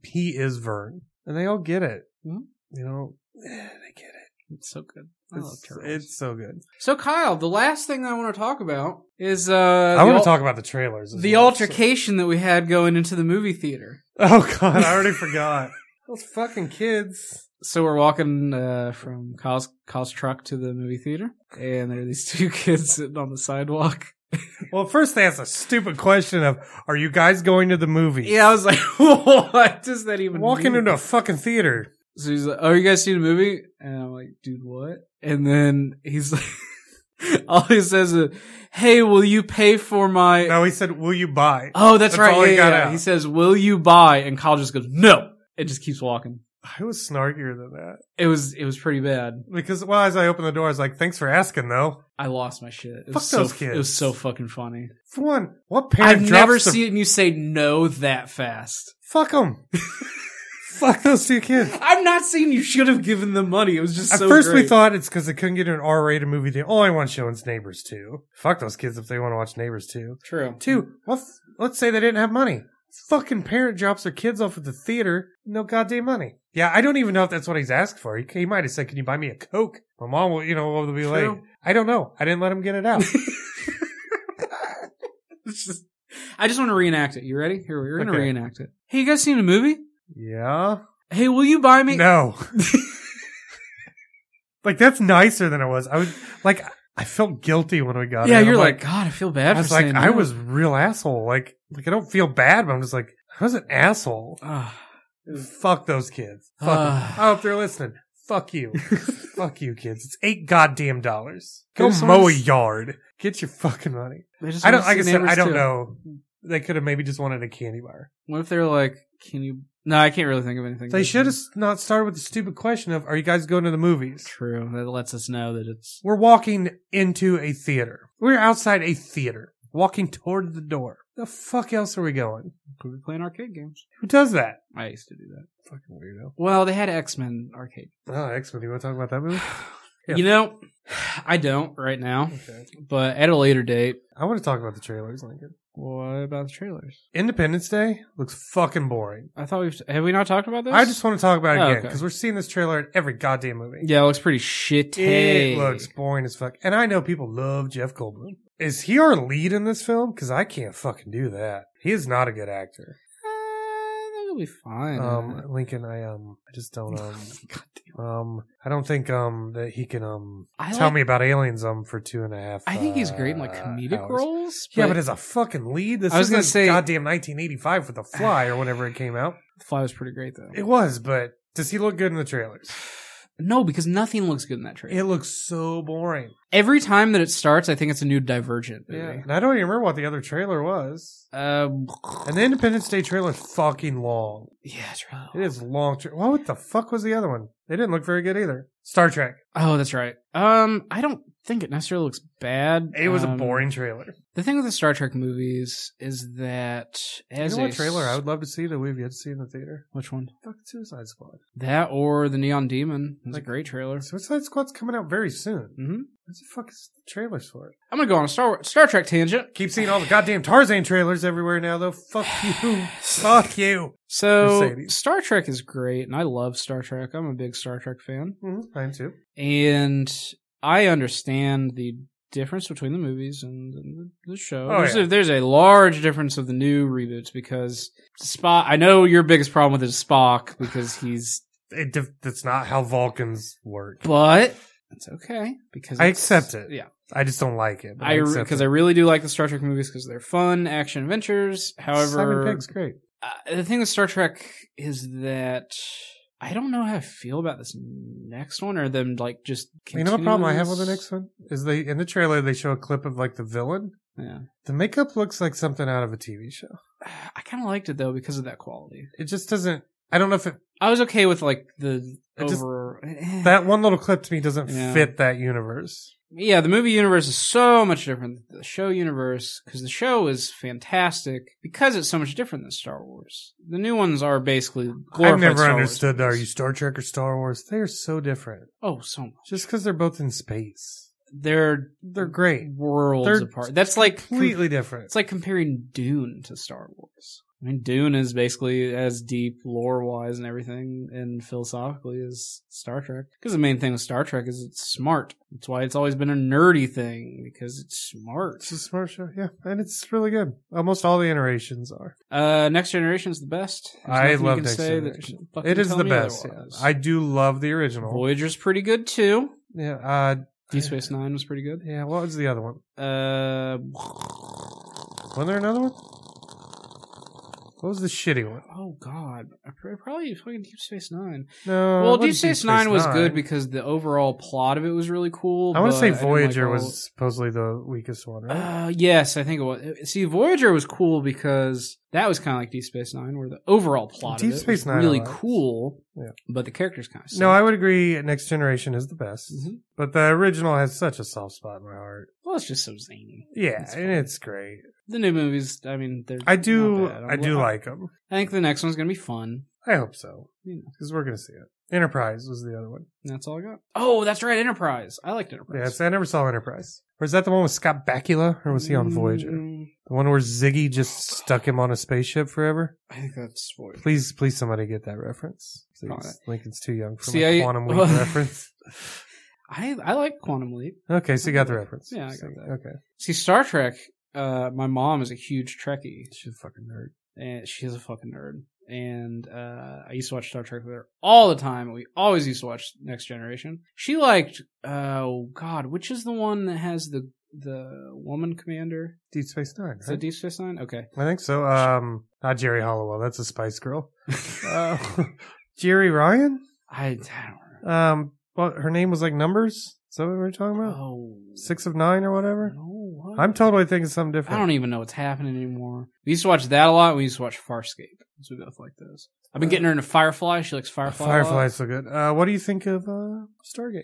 is Vern, and they all get it. Mm-hmm. They get it. It's so good. I love Turtles. It's so good. So Kyle, the last thing I want to talk about is I want to talk about the trailers. The altercation that we had going into the movie theater. Oh God, I already forgot. Those fucking kids. So we're walking from Kyle's truck to the movie theater, and there are these 2 kids sitting on the sidewalk. Well, first they asked a stupid question of, are you guys going to the movie? Yeah, I was like, what does that even mean? Walking into a fucking theater. So he's like, oh, you guys seen the movie? And I'm like, dude, what? And then he's like, all he says is, hey, will you pay for my... No, he said, will you buy? Oh, that's right. Yeah. He says, will you buy? And Kyle just goes, no. It just keeps walking. I was snarkier than that. It was pretty bad. Because, as I opened the door, I was like, thanks for asking, though. I lost my shit. Fuck those kids. It was so fucking funny. For one, what parent I've never seen you say no that fast. Fuck them. Fuck those 2 kids. I'm not saying you should have given them money. It was just At first we thought it's because they couldn't get an R-rated movie. The only one showing is Neighbors 2. Fuck those kids if they want to watch Neighbors 2. True. 2, let's say they didn't have money. Fucking parent drops their kids off at the theater. No goddamn money. Yeah, I don't even know if that's what he's asked for. He might have said, can you buy me a Coke? My mom will, will be late. I don't know. I didn't let him get it out. I just want to reenact it. You ready? Here, we're going to reenact it. Hey, you guys seen a movie? Yeah. Hey, will you buy me? No. That's nicer than it was. I felt guilty when we got it. Yeah, you're like, God, I feel bad for saying no. I was real asshole. I don't feel bad, but I'm just like, I was an asshole. Fuck those kids. Fuck 'em. I hope they're listening. Fuck you. Fuck you, kids. It's $8 goddamn. Go mow a yard. Get your fucking money. I don't. Like I said, I don't know. They could have maybe just wanted a candy bar. What if they're like, can you? No, I can't really think of anything. They should have not started with the stupid question of, are you guys going to the movies? True. That lets us know that it's... We're walking into a theater. We're outside a theater. Walking toward the door. The fuck else are we going? Could be playing arcade games. Who does that? I used to do that. Fucking weirdo. Well, they had X-Men arcade. Oh, X-Men. You want to talk about that movie? Yeah. You know, I don't right now. Okay. But at a later date... I want to talk about the trailers, Lincoln. What about the trailers? Independence Day looks fucking boring. I thought have we not talked about this? I just want to talk about it again because we're seeing this trailer in every goddamn movie. Yeah, it looks pretty shitty. It looks boring as fuck. And I know people love Jeff Goldblum. Is he our lead in this film? Because I can't fucking do that. He is not a good actor. It'll be fine. Lincoln, I just don't I don't think that he can tell me about aliens for 2.5. I think he's great in like comedic hours. roles. Yeah, but as a fucking lead, I was gonna say goddamn 1985 for The Fly or whenever it came out. The Fly was pretty great though. It was, but does he look good in the trailers? No, because nothing looks good in that trailer. It looks so boring. Every time that it starts, I think it's a new Divergent movie. Yeah, and I don't even remember what the other trailer was. And the Independence Day trailer is fucking long. Yeah, it's really long. It is long. What the fuck was the other one? They didn't look very good either. Star Trek. Oh, that's right. I don't think it necessarily looks bad. It was a boring trailer. The thing with the Star Trek movies is that as what trailer I would love to see that we've yet to see in the theater? Which one? Fucking Suicide Squad. That or the Neon Demon. It's a great trailer. Suicide Squad's coming out very soon. Mm-hmm. What the fuck is the trailers for it? I'm gonna go on a Star Trek tangent. Keep seeing all the goddamn Tarzan trailers everywhere now, though. Fuck you. Fuck you. So, Mercedes. Star Trek is great, and I love Star Trek. I'm a big Star Trek fan. I am too. And I understand the difference between the movies and the show. Oh, there's a large difference of the new reboots because Spock... I know your biggest problem with is Spock because he's... That's not how Vulcans work. But... It's okay because I accept it. Yeah, I just don't like it. I really do like the Star Trek movies because they're fun action adventures. However, Simon Pegg's great. The thing with Star Trek is that I don't know how I feel about this next one or them like just. You know what problem I have with the next one is in the trailer they show a clip of like the villain. Yeah, the makeup looks like something out of a TV show. I kind of liked it though because of that quality. It just doesn't. I don't know if it. I was okay with like that one little clip to me doesn't fit that universe. Yeah, the movie universe is so much different than the show universe because the show is fantastic because it's so much different than Star Wars. The new ones are basically glorified I've never Star understood. Wars Are you Star Trek or Star Wars? They are so different. Oh, so much. Just because they're both in space. They're great. Worlds apart. That's like completely different. It's like comparing Dune to Star Wars. I mean, Dune is basically as deep lore-wise and everything and philosophically as Star Trek. Because the main thing with Star Trek is it's smart. That's why it's always been a nerdy thing, because it's smart. It's a smart show, yeah. And it's really good. Almost all the iterations are. Next Generation is the best. I love Next Generation. It is the best. Yeah. I do love the original. Voyager's pretty good, too. Yeah, Deep Space Nine was pretty good. Yeah, what was the other one? Wasn't there another one? What was the shitty one? Oh, God. Probably fucking Deep Space Nine. No. Well, Deep Space Nine was good because the overall plot of it was really cool. I want to say Voyager was supposedly the weakest one, right? Yes, I think it was. See, Voyager was cool because that was kind of like Deep Space Nine, where the overall plot of it was really cool, but the characters kind of suck. No, I would agree Next Generation is the best, but the original has such a soft spot in my heart. Well, it's just so zany. Yeah, and it's great. The new movies, I mean, they're I do like them. I think the next one's going to be fun. I hope so, because we're going to see it. Enterprise was the other one. That's all I got. Oh, that's right, Enterprise. I liked Enterprise. Yes, I never saw Enterprise. Or is that the one with Scott Bakula, or was he on Voyager? The one where Ziggy just stuck him on a spaceship forever? I think that's Voyager. Please somebody get that reference. Lincoln's too young for my Quantum Leap reference. I like Quantum Leap. Okay, so you got the reference. Yeah, I got that. Okay. See, Star Trek, my mom is a huge Trekkie. She's a fucking nerd. And she's a fucking nerd. And I used to watch Star Trek with her all the time. We always used to watch Next Generation. She liked, which is the one that has the the woman commander? Deep Space Nine. Is it Deep Space Nine? Okay. I think so. Not Jerry Halliwell. That's a Spice Girl. Jerry Ryan? I don't know. Well, her name was like Numbers? Is that what we were talking about? Oh. 6 of 9 or whatever? No, what? I'm totally thinking something different. I don't even know what's happening anymore. We used to watch that a lot. We used to watch Farscape. So we both like those. I've been getting her into Firefly. She likes Firefly. Firefly's so good. What do you think of Stargate?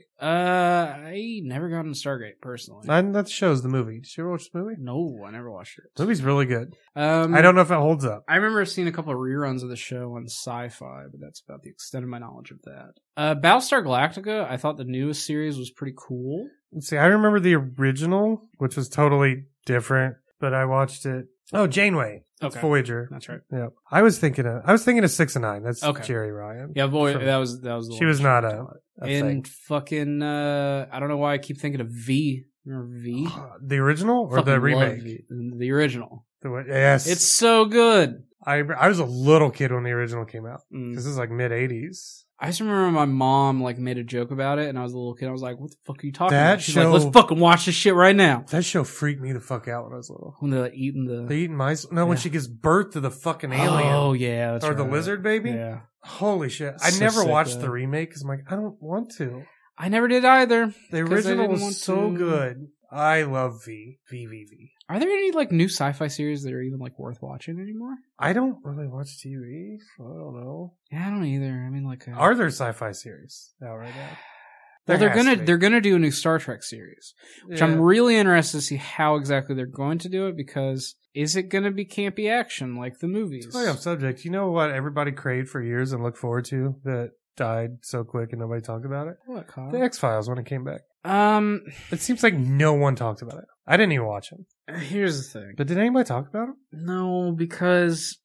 I never got into Stargate personally. That show's the movie. Did you ever watch the movie? No, I never watched it. The movie's really good. I don't know if it holds up. I remember seeing a couple of reruns of the show on Sci-Fi, but that's about the extent of my knowledge of that. Battlestar Galactica, I thought the newest series was pretty cool. Let's see, I remember the original, which was totally different, but I watched it. Oh, Janeway. That's Okay. Voyager. That's right. Yeah. I was thinking of 6 of 9. That's Okay. Jerry Ryan. Yeah, that was the She one was not talking a about. thing. And fucking I don't know why I keep thinking of V. Remember V? The original or Fucking the love remake? V. The original. Yes. It's so good. I was a little kid when the original came out. Mm. This is like mid 80s. I just remember my mom like made a joke about it, and I was a little kid. I was like, "What the fuck are you talking That about?" She's show- like, "Let's fucking watch this shit right now." That show freaked me the fuck out when I was little. When they're like, eating the They eating mice? No, when Yeah. she gives birth to the fucking alien. Oh yeah, that's or the right. lizard baby? Yeah, Holy shit. It's I so never sick, watched though. the remake because I'm like, I don't want to. I never did either. The 'Cause I original didn't want was so to. good. I love V. Are there any like new sci-fi series that are even like worth watching anymore? I don't really watch TV. So I don't know. Yeah, I don't either. I mean, like, Are there sci-fi series out right now? well, There has to be. they're gonna do a new Star Trek series, which Yeah. I'm really interested to see how exactly they're going to do it. Because is it gonna be campy action like the movies? Talking on subject, you know what everybody craved for years and looked forward to that died so quick and nobody talked about it? What, Kyle? The X-Files when it came back. Um, It seems like no one talked about it. I didn't even watch it. here's the thing. But did anybody talk about it? No, because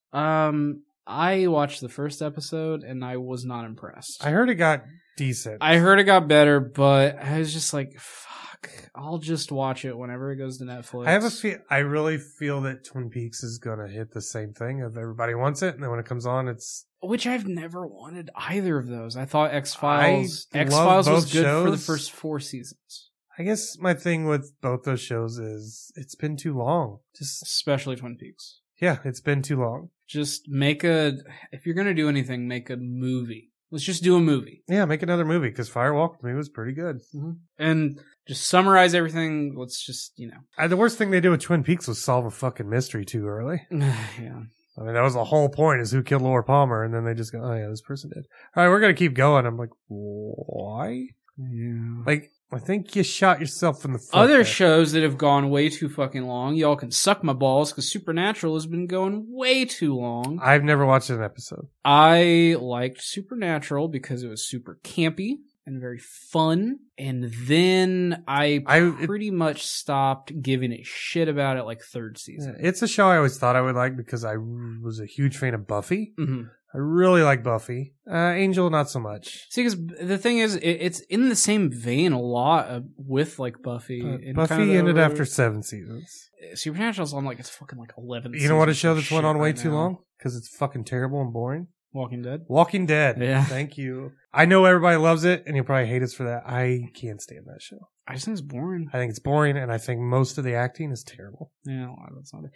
I watched the first episode and I was not impressed. I heard it got decent. I heard it got better, but I was just like, fuck, I'll just watch it whenever it goes to Netflix. I really feel that Twin Peaks is going to hit the same thing of everybody wants it, and then when it comes on, it's... Which I've never wanted either of those. I thought X-Files I love was both good for the shows. first 4 seasons. I guess my thing with both those shows is it's been too long. Just Especially Twin Peaks. yeah, it's been too long. Just if you're gonna do anything, make a movie. Let's just do a movie. Yeah, make another movie because Firewalk with Me was pretty good. And just summarize everything. Let's just, The worst thing they did with Twin Peaks was solve a fucking mystery too early. yeah. I mean, that was the whole point is who killed Laura Palmer, and then they just go, oh yeah, this person did. All right, we're going to keep going. I'm like, why? Yeah. Like, I think you shot yourself in the foot. Other there. shows that have gone way too fucking long, y'all can suck my balls because Supernatural has been going way too long. I've never watched an episode. I liked Supernatural because it was super campy and very fun. And then I pretty much stopped giving a shit about it like third season. Yeah, it's a show I always thought I would like because I was a huge fan of Buffy. Mm-hmm. I really like Buffy. Angel, not so much. See, because the thing is, it's in the same vein a lot with like Buffy. And Buffy kind of ended after 7 seasons. Supernatural's on like it's fucking like 11. You know what a show that's shit went on way right too now. long? Because it's fucking terrible and boring. Walking Dead. Walking Dead. Yeah. Thank you. I know everybody loves it, and you'll probably hate us for that. I can't stand that show. I just think it's boring. I think it's boring, and I think most of the acting is terrible. Yeah, that's not it.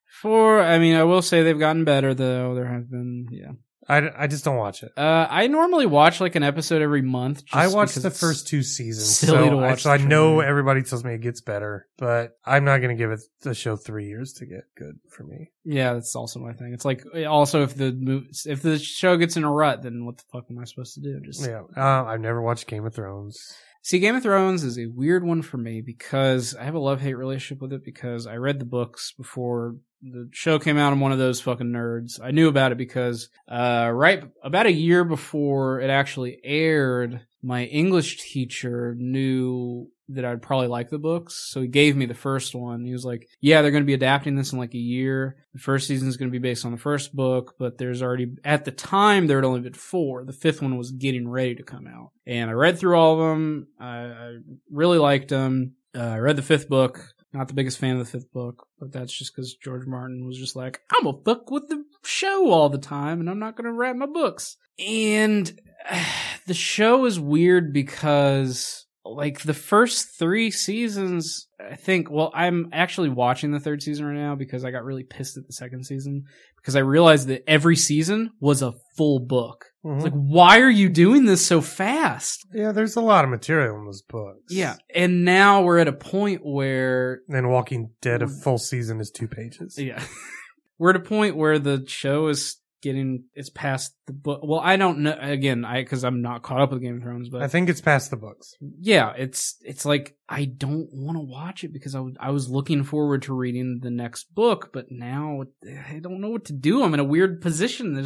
I will say they've gotten better though. There have been, yeah. I just don't watch it. I normally watch like an episode every month. Just I watched because the it's first 2 seasons. silly to watch So I the know trailer. everybody tells me it gets better, but I'm not going to give it the show 3 years to get good for me. Yeah, that's also my thing. It's like also if the show gets in a rut, then what the fuck am I supposed to do? Just Yeah. I've never watched Game of Thrones. See, Game of Thrones is a weird one for me because I have a love-hate relationship with it because I read the books before the show came out. I'm one of those fucking nerds. I knew about it because right about a year before it actually aired, my English teacher knew that I'd probably like the books. So he gave me the first one. He was like, yeah, they're going to be adapting this in like a year. The first season is going to be based on the first book, but there's already, at the time, there had only been 4. The 5th one was getting ready to come out. And I read through all of them. I really liked them. I read the 5th book. Not the biggest fan of the 5th book, but that's just because George Martin was just like, I'm gonna fuck with the show all the time, and I'm not gonna write my books. And the show is weird because like the first 3 seasons, I think, well, I'm actually watching the 3rd season right now because I got really pissed at the 2nd season because I realized that every season was a full book. Mm-hmm. It's like, why are you doing this so fast? Yeah, there's a lot of material in those books. Yeah, and now we're at a point where... And Walking Dead, a full season is 2 pages. Yeah. We're at a point where the show is it's past the book. Well, I don't know, again, because I'm not caught up with Game of Thrones, but... I think it's past the books. Yeah, it's like, I don't want to watch it because I was looking forward to reading the next book, but now I don't know what to do. I'm in a weird position.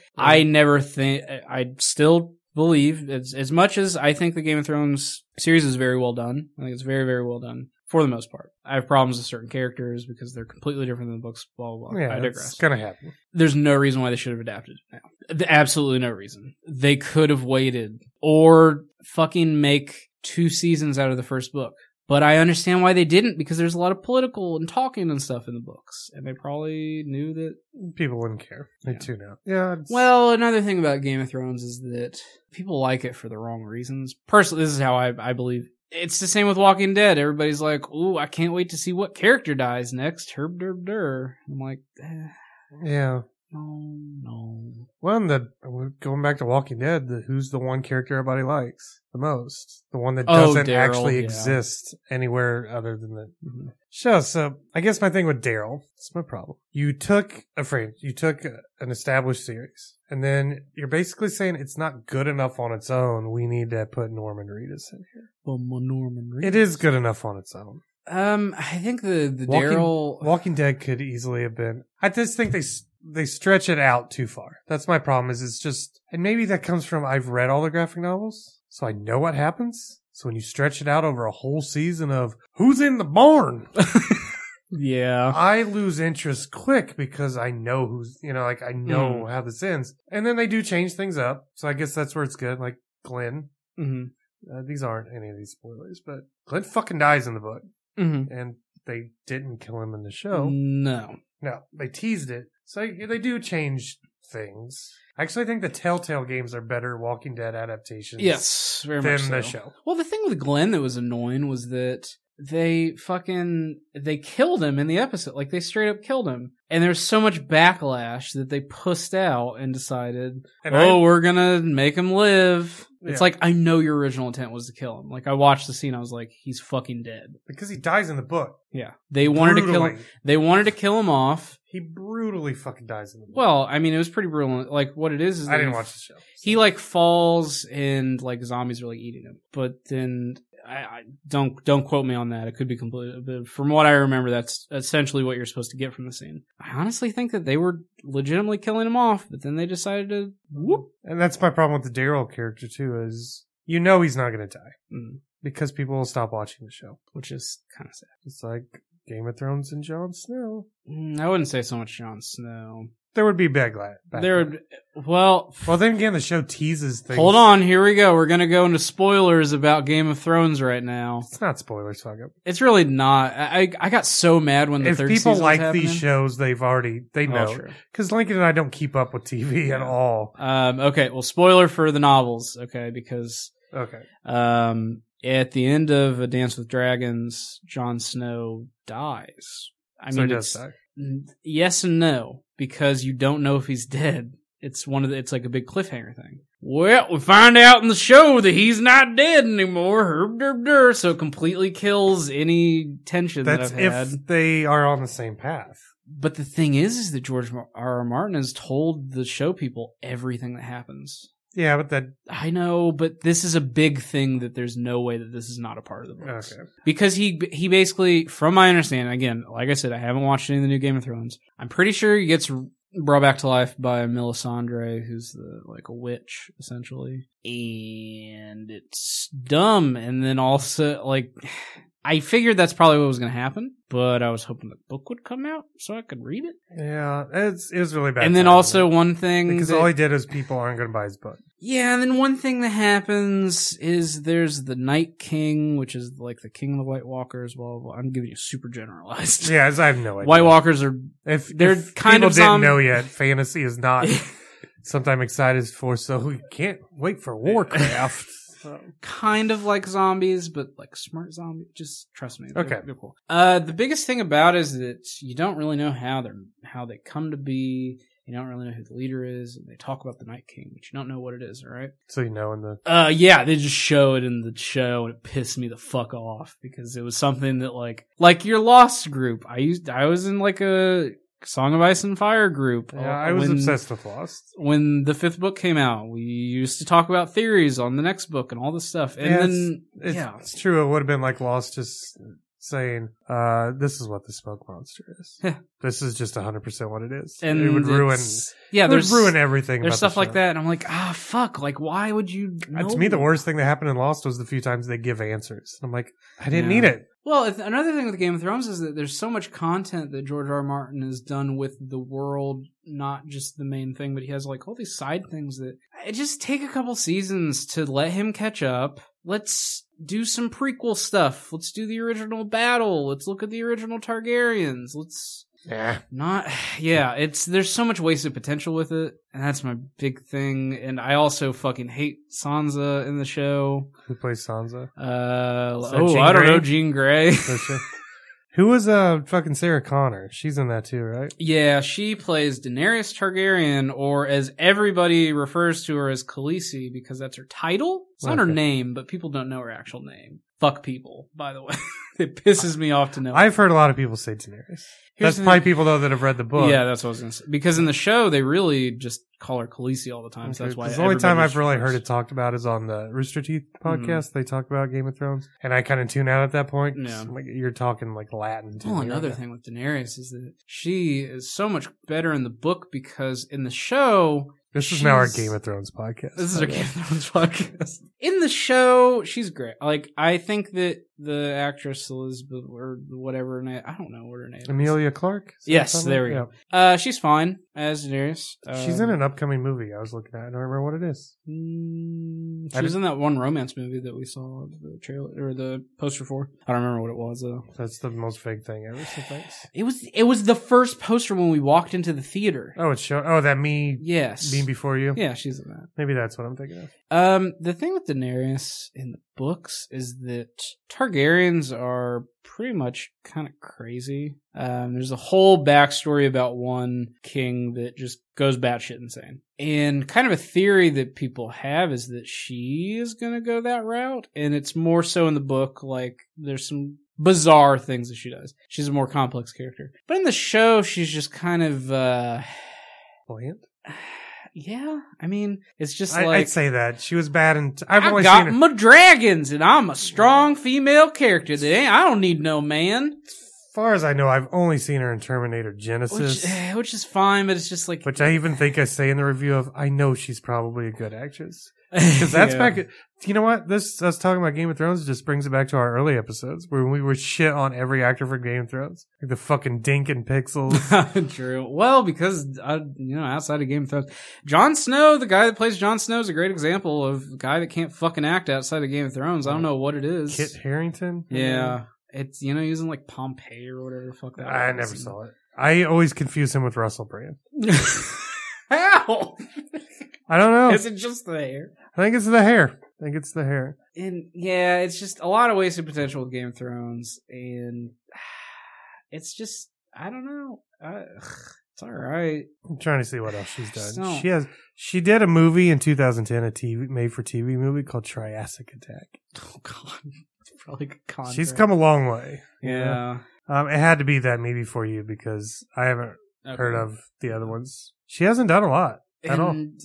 I still believe, as much as I think the Game of Thrones series is very well done, I think it's very, very well done. For the most part. I have problems with certain characters because they're completely different than the books, blah, blah, blah. Yeah, I digress. It's gonna happen. There's no reason why they should have adapted it now. Absolutely no reason. They could have waited or fucking make 2 seasons out of the first book. But I understand why they didn't because there's a lot of political and talking and stuff in the books. And they probably knew that... People wouldn't care. They tune out. Yeah. Well, another thing about Game of Thrones is that people like it for the wrong reasons. Personally, this is how I believe. It's the same with Walking Dead. Everybody's like, ooh, I can't wait to see what character dies next. Herb derb der. I'm like, yeah. No. Well, going back to Walking Dead, who's the one character everybody likes the most? The one that doesn't actually exist anywhere other than the show. So I guess my thing with Daryl, that's my problem. You took an established series, and then you're basically saying it's not good enough on its own. We need to put Norman Reedus in here. Well, Norman Reedus. It is good enough on its own. I think the Daryl Walking Dead could easily have been. I just think they stretch it out too far. That's my problem. It's just, and maybe that comes from I've read all the graphic novels, so I know what happens. So when you stretch it out over a whole season of who's in the barn, yeah, I lose interest quick because I know who's, I know how this ends. And then they do change things up, so I guess that's where it's good. Like Glenn. Mm-hmm. These aren't any of these spoilers, but Glenn fucking dies in the book. Mm-hmm. And they didn't kill him in the show. No, they teased it. So they do change things. I actually think the Telltale games are better Walking Dead adaptations. Yes, very much so. Than the show. Well, the thing with Glenn that was annoying was that they killed him in the episode. Like, they straight up killed him. And there's so much backlash that they pussed out and decided, we're gonna make him live. It's like, I know your original intent was to kill him. Like, I watched the scene, I was like, he's fucking dead. Because he dies in the book. Yeah. They wanted to kill him. They wanted to kill him off. He brutally fucking dies in the book. Well, I mean, it was pretty brutal. Like, what it is I didn't watch the show. So. He, like, falls and, like, zombies are, like, eating him. But then... I don't quote me on that. It could be completely, but from what I remember, that's essentially what you're supposed to get from the scene. I honestly think that they were legitimately killing him off, but then they decided to whoop. And that's my problem with the Daryl character too, is he's not going to die because people will stop watching the show, which is kind of sad. It's like Game of Thrones and Jon Snow. I wouldn't say so much Jon Snow. There would be backlash. Well, then again, the show teases things. Hold on, here we go. We're gonna go into spoilers about Game of Thrones right now. It's not spoilers, fuck up. It's really not. I got so mad when the third season was happening. If people like these shows, they know. Because Lincoln and I don't keep up with TV at all. Okay, well, spoiler for the novels, okay, because... Okay. At the end of A Dance with Dragons, Jon Snow dies. He does die. Yes and no, because you don't know if he's dead. It's like a big cliffhanger thing. Well, we find out in the show that he's not dead anymore. So it completely kills any tension that I've had. That's if they are on the same path. But the thing is that George R.R. Martin has told the show people everything that happens. Yeah, but I know, but this is a big thing that there's no way that this is not a part of the books. Okay. Because he basically, from my understanding, again, like I said, I haven't watched any of the new Game of Thrones. I'm pretty sure he gets brought back to life by Melisandre, who's like a witch, essentially. And it's dumb. And then also, like, I figured that's probably what was going to happen, but I was hoping the book would come out so I could read it. Yeah, it was really bad. And then also one thing... Because all he did is people aren't going to buy his book. Yeah, and then one thing that happens is there's the Night King, which is like the king of the White Walkers. Well, I'm giving you super generalized. Yeah, I have no idea. White Walkers are... They're kind of... People didn't know yet, fantasy is not something I'm excited for, so we can't wait for Warcraft. kind of like zombies, but like smart zombies. Just trust me. Okay. They're cool. The biggest thing about it is that you don't really know how they come to be. You don't really know who the leader is, and they talk about the Night King, but you don't know what it is, all right? So you know in the... yeah, they just show it in the show, and it pissed me the fuck off, because it was something that, like your Lost group. I was in, like, a Song of Ice and Fire group. Yeah, I was obsessed with Lost. When the 5th book came out, we used to talk about theories on the next book and all this stuff. And it's true. It would have been like Lost just... saying, this is what the smoke monster is. This is just 100% what it is. And it would ruin everything. There's stuff like that, and I'm like, fuck, like, why would you know? To me, the worst thing that happened in Lost was the few times they give answers. I'm like, I didn't need it. Well, another thing with Game of Thrones is that there's so much content that George R. R. Martin has done with the world, not just the main thing, but he has like all these side things that it just take a couple seasons to let him catch up. Let's do some prequel stuff. Let's do the original battle. Let's look at the original Targaryens. There's so much wasted potential with it, and that's my big thing. And I also fucking hate Sansa in the show. Who plays Sansa? I don't know, Jean Grey. Who was fucking Sarah Connor? She's in that too, right? Yeah, she plays Daenerys Targaryen, or as everybody refers to her as Khaleesi, because that's her title. It's not her name, but people don't know her actual name. Fuck people, by the way. It pisses me off to know. I've heard a lot of people say Daenerys. That's probably people, though, that have read the book. Yeah, that's what I was going to say. Because in the show, they really just call her Khaleesi all the time. So that's why the only time I've really heard it talked about is on the Rooster Teeth podcast. They talk about Game of Thrones. And I kind of tune out at that point. Yeah. Like, you're talking like Latin. Well, another thing with Daenerys is that she is so much better in the book, because in the show... This is now our Game of Thrones podcast. This is our Game of Thrones podcast. In the show, she's great. Like, I think that the actress Elizabeth, or whatever her name, I don't know what her name is. Emilia Clarke? Yes, there we go. She's fine as Daenerys. She's in an upcoming movie I was looking at. I don't remember what it is. She was in that one romance movie that we saw the trailer or the poster for. I don't remember what it was though. That's the most vague thing ever. So thanks. It was the first poster when we walked into the theater. Oh, it's showing. Oh, that me. Yes. Me before you. Yeah, she's in that. Maybe that's what I'm thinking of. The thing with Daenerys in the books is that Targaryens are pretty much kind of crazy. There's a whole backstory about one king that just goes batshit insane. And kind of a theory that people have is that she is going to go that route. And it's more so in the book, like there's some bizarre things that she does. She's a more complex character. But in the show, she's just kind of, bland? Yeah, I mean, it's just I'd say that. She was bad, and I've only got seen her. my dragons, and I'm a strong female character I don't need no man. As far as I know, I've only seen her in Terminator Genesis. Which is fine, but it's just like... Which I even think I say in the review of, I know she's probably a good actress. Because that's back... You know what? Us talking about Game of Thrones just brings it back to our early episodes where we were shit on every actor for Game of Thrones. Like the fucking Dink and Pixels. True. Well, because, outside of Game of Thrones, Jon Snow, the guy that plays Jon Snow, is a great example of a guy that can't fucking act outside of Game of Thrones. I don't know what it is. Kit Harington? Yeah. It's, using like Pompeii or whatever the fuck that was. I never saw it. I always confuse him with Russell Brand. How? I don't know. Is it just the hair? I think it's the hair. And yeah, it's just a lot of wasted potential with Game of Thrones, and it's just, I don't know. It's all right. I'm trying to see what else she's done. She did a movie in 2010, a made-for-TV movie called Triassic Attack. Oh God, it's probably good content. She's come a long way. Yeah. It had to be that Me Before You because I haven't heard of the other ones. She hasn't done a lot. And,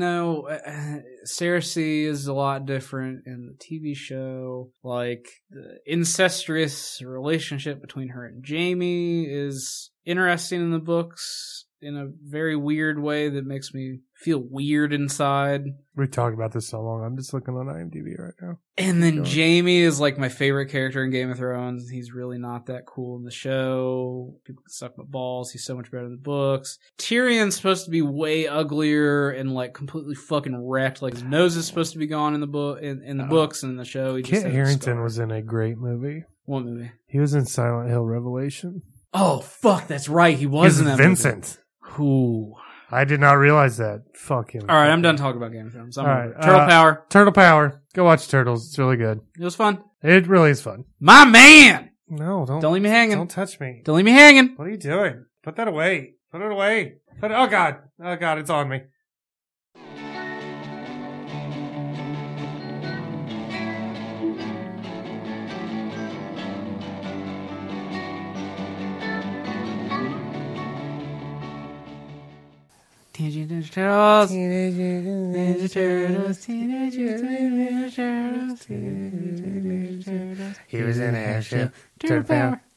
Cersei is a lot different in the TV show. Like, the incestuous relationship between her and Jaime is interesting in the books in a very weird way that makes me feel weird inside. We talked about this so long. I'm just looking on IMDb right now. And then Jaime is like my favorite character in Game of Thrones. He's really not that cool in the show. People can suck my balls. He's so much better in the books. Tyrion's supposed to be way uglier and like completely fucking wrecked. Like his nose is supposed to be gone in the book, in the books and in the show. He Kit Harington was in a great movie. What movie? He was in Silent Hill Revelation. Oh fuck, that's right. He was in that Vincent. movie. Who? I did not realize that. Fuck him. All right, I'm done talking about Game of Thrones. I'm All over right, it. Turtle Power. Turtle Power. Go watch Turtles. It's really good. It was fun. It really is fun. My man! No, Don't leave me hanging. Don't touch me. Don't leave me hanging. What are you doing? Put that away. Put it away. Oh God. Oh God, it's on me. Teenage Ninja Turtles. Teenage Ninja Turtles. Teenage Ninja Turtles. He was in a airship. Turtle Power.